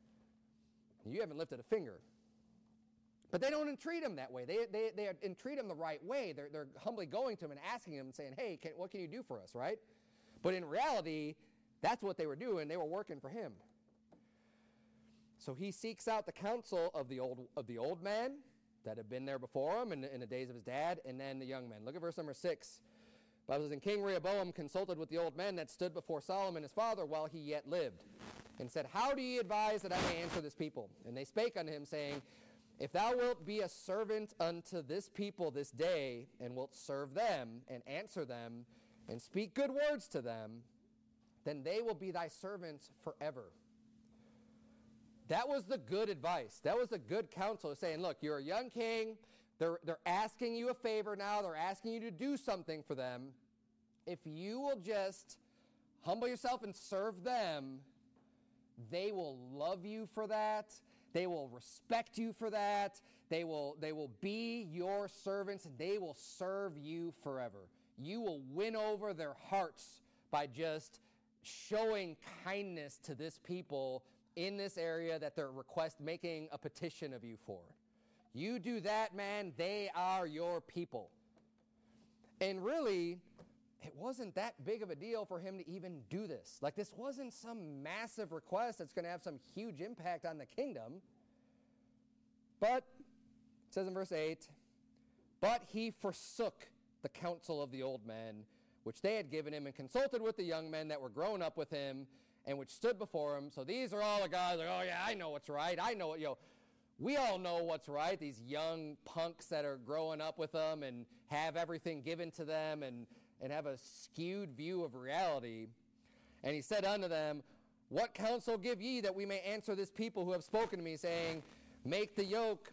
You haven't lifted a finger. But they don't entreat him that way. They entreat him the right way. They're humbly going to him and asking him and saying, hey, what can you do for us, right? But in reality, that's what they were doing. They were working for him. So he seeks out the counsel of the old man that had been there before him in the days of his dad, and then the young men. Look at verse number 6. The Bible says, and King Rehoboam consulted with the old men that stood before Solomon his father while he yet lived, and said, how do ye advise that I may answer this people? And they spake unto him, saying, if thou wilt be a servant unto this people this day, and wilt serve them, and answer them, and speak good words to them, then they will be thy servants forever. That was the good advice. That was the good counsel, saying, look, you're a young king. They're asking you a favor now. They're asking you to do something for them. If you will just humble yourself and serve them, they will love you for that. They will respect you for that. They will be your servants, and they will serve you forever. You will win over their hearts by just showing kindness to this people in this area that they're making a petition of you for. You do that, man, they are your people. And really, it wasn't that big of a deal for him to even do this. Like, this wasn't some massive request that's going to have some huge impact on the kingdom. But, it says in verse 8, but he forsook the counsel of the old men, which they had given him, and consulted with the young men that were grown up with him, and which stood before him. So these are all the guys like, oh yeah, I know what's right. I know what, we all know what's right. These young punks that are growing up with them and have everything given to them and have a skewed view of reality. And he said unto them, what counsel give ye that we may answer this people who have spoken to me, saying, make the yoke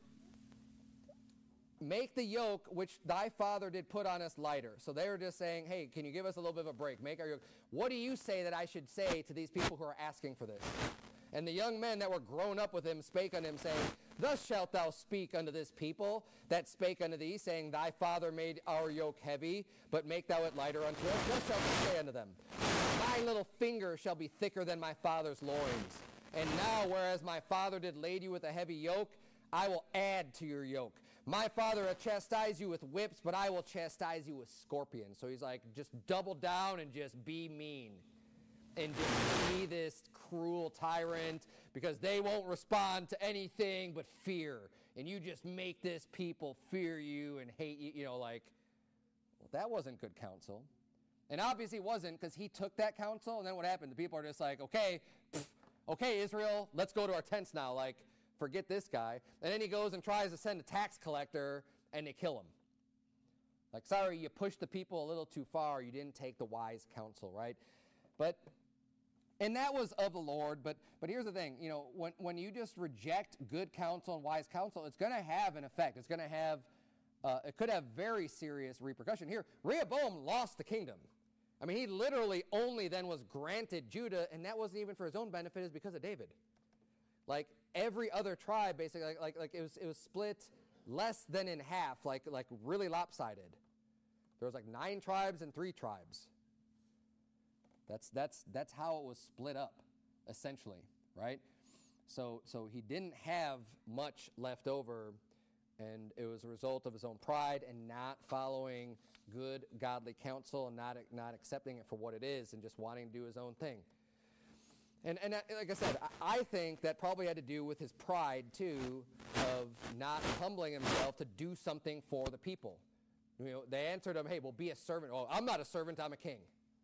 which thy father did put on us lighter. So they were just saying, hey, can you give us a little bit of a break? Make our yoke. What do you say that I should say to these people who are asking for this? And the young men that were grown up with him spake unto him, saying, thus shalt thou speak unto this people that spake unto thee, saying, thy father made our yoke heavy, but make thou it lighter unto us. Thus shalt thou say unto them, my little finger shall be thicker than my father's loins. And now, whereas my father did lade you with a heavy yoke, I will add to your yoke. My father hath chastised you with whips, but I will chastise you with scorpions. So he's like, just double down and just be mean. And just be this cruel tyrant, because they won't respond to anything but fear. And you just make this people fear you and hate you. Well, that wasn't good counsel. And obviously it wasn't, because he took that counsel, and then what happened? The people are just like, okay, Israel, let's go to our tents now. Forget this guy. And then he goes and tries to send a tax collector, and they kill him. Sorry, you pushed the people a little too far. You didn't take the wise counsel, right? And that was of the Lord. But here's the thing. When you just reject good counsel and wise counsel, it's going to have an effect. It's going to have, it could have very serious repercussion. Here, Rehoboam lost the kingdom. I mean, he literally only then was granted Judah, and that wasn't even for his own benefit. It's because of David. Every other tribe, basically, it was split less than in half, really lopsided. There was 9 tribes and 3 tribes. That's how it was split up, essentially, right? So he didn't have much left over, and it was a result of his own pride and not following good, godly counsel and not accepting it for what it is and just wanting to do his own thing. And like I said, I think that probably had to do with his pride, too, of not humbling himself to do something for the people. They answered him, hey, well, be a servant. Oh, I'm not a servant, I'm a king.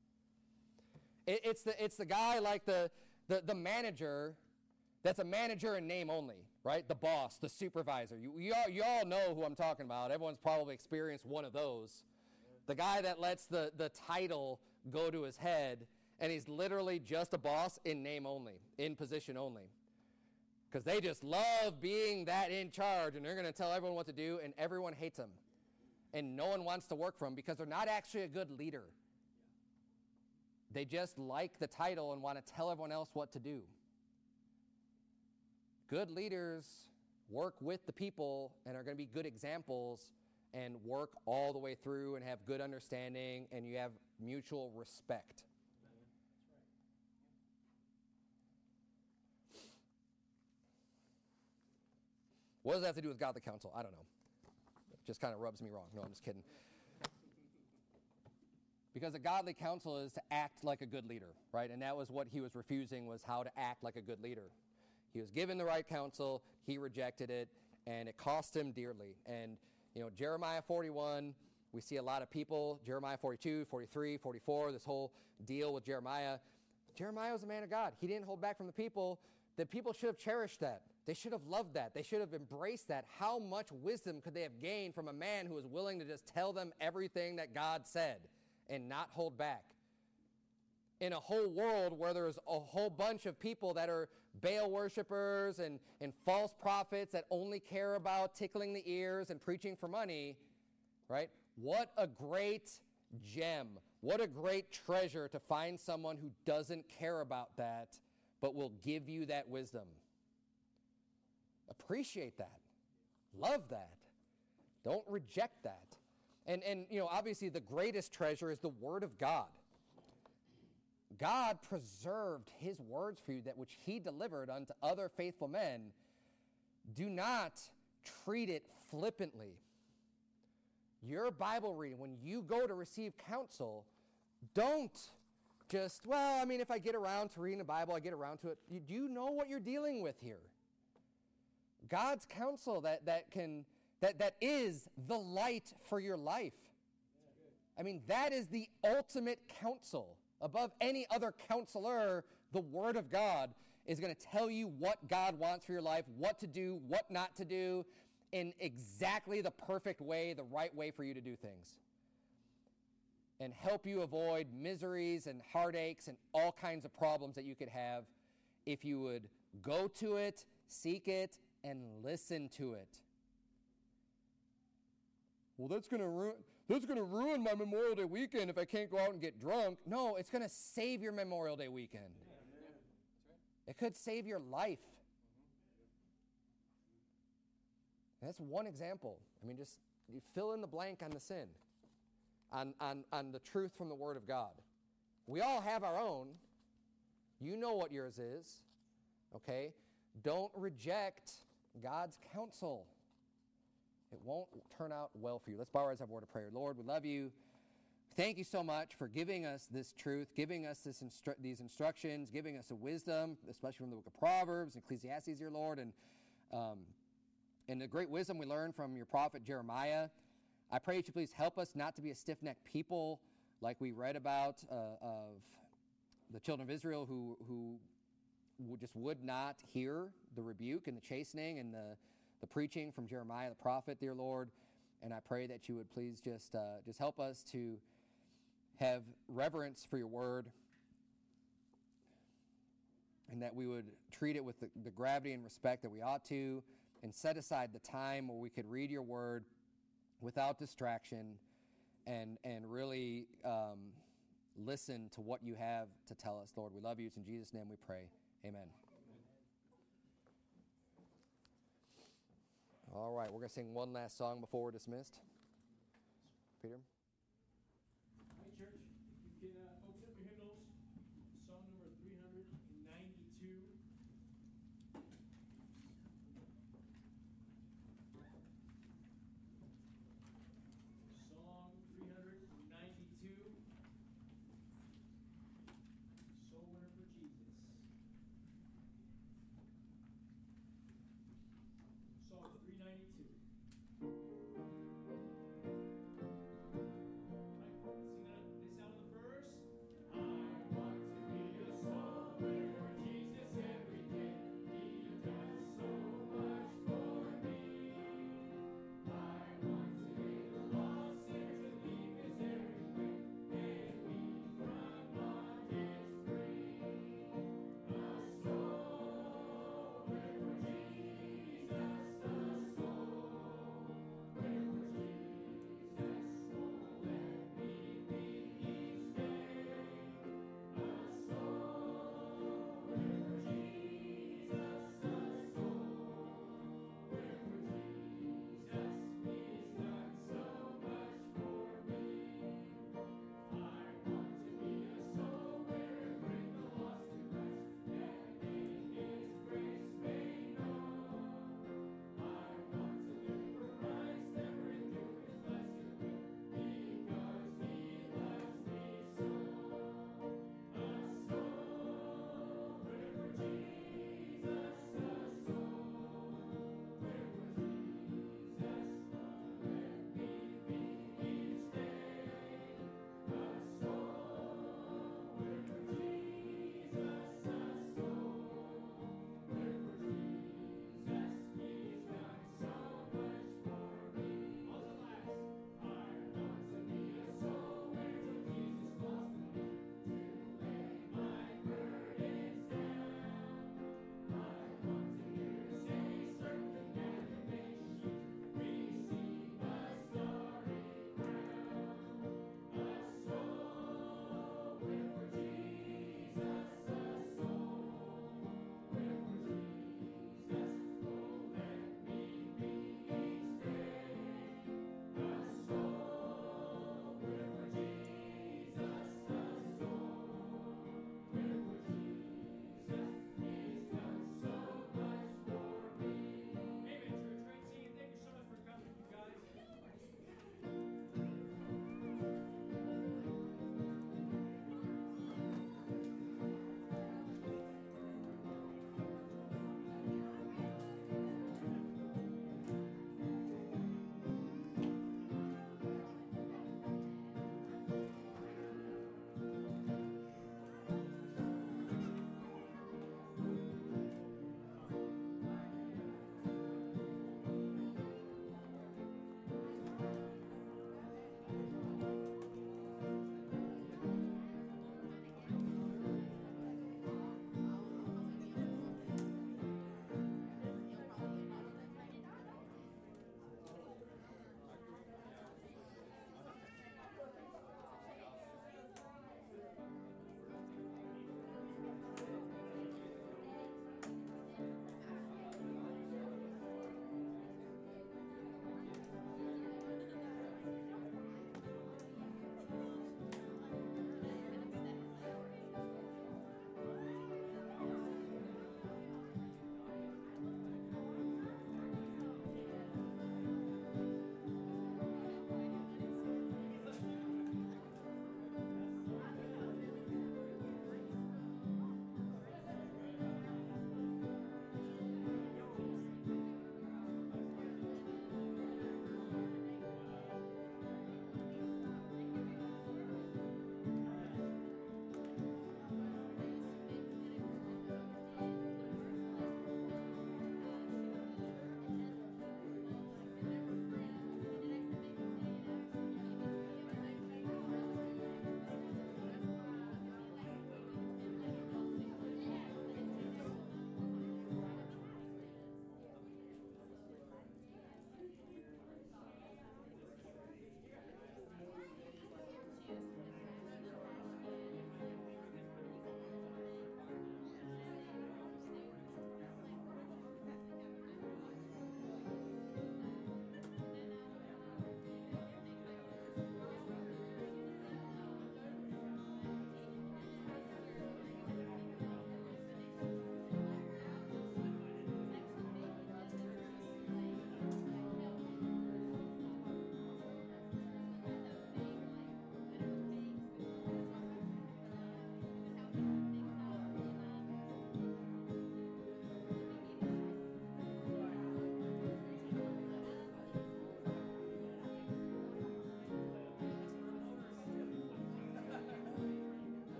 It's the guy like the manager that's a manager in name only, right? The boss, the supervisor. You all know who I'm talking about. Everyone's probably experienced one of those. The guy that lets the title go to his head, and he's literally just a boss in name only, in position only. Because they just love being that in charge, and they're going to tell everyone what to do, and everyone hates them. And no one wants to work for them because they're not actually a good leader. They just like the title and want to tell everyone else what to do. Good leaders work with the people and are going to be good examples and work all the way through and have good understanding, and you have mutual respect. What does that have to do with godly counsel? I don't know. It just kind of rubs me wrong. No, I'm just kidding. Because a godly counsel is to act like a good leader, right? And that was what he was refusing, was how to act like a good leader. He was given the right counsel, he rejected it, and it cost him dearly. And, Jeremiah 41, we see a lot of people, Jeremiah 42, 43, 44, this whole deal with Jeremiah. Jeremiah was a man of God. He didn't hold back from the people. The people should have cherished that. They should have loved that. They should have embraced that. How much wisdom could they have gained from a man who was willing to just tell them everything that God said and not hold back? In a whole world where there's a whole bunch of people that are Baal worshipers and false prophets that only care about tickling the ears and preaching for money, right? What a great gem. What a great treasure to find someone who doesn't care about that, but will give you that wisdom. Appreciate that. Love that. Don't reject that. And obviously the greatest treasure is the Word of God. God preserved his words for you, that which he delivered unto other faithful men. Do not treat it flippantly. Your Bible reading, when you go to receive counsel, don't just, well, I mean, if I get around to reading the Bible, I get around to it. Do you know what you're dealing with here? God's counsel that is the light for your life. I mean, that is the ultimate counsel. Above any other counselor, the Word of God is going to tell you what God wants for your life, what to do, what not to do, in exactly the perfect way, the right way for you to do things. And help you avoid miseries and heartaches and all kinds of problems that you could have if you would go to it, seek it, and listen to it. Well, that's going to ruin my Memorial Day weekend if I can't go out and get drunk. No, it's going to save your Memorial Day weekend. It could save your life. That's one example. I mean, just you fill in the blank on the sin, on the truth from the Word of God. We all have our own. You know what yours is, okay? Don't reject God's counsel. It won't turn out well for you. Let's bow our heads and have a word of prayer. Lord, we love you. Thank you so much for giving us this truth, giving us these instructions, giving us a wisdom, especially from the book of Proverbs and Ecclesiastes, dear Lord, and the great wisdom we learned from your prophet Jeremiah. I pray that you please help us not to be a stiff-necked people like we read about of the children of Israel who just would not hear the rebuke and the chastening and the preaching from Jeremiah the prophet, dear Lord. And I pray that you would please just help us to have reverence for your word, and that we would treat it with the gravity and respect that we ought to, and set aside the time where we could read your word without distraction and really listen to what you have to tell us, Lord. We love you. It's in Jesus' name we pray. Amen. All right, we're going to sing one last song before we're dismissed. Peter?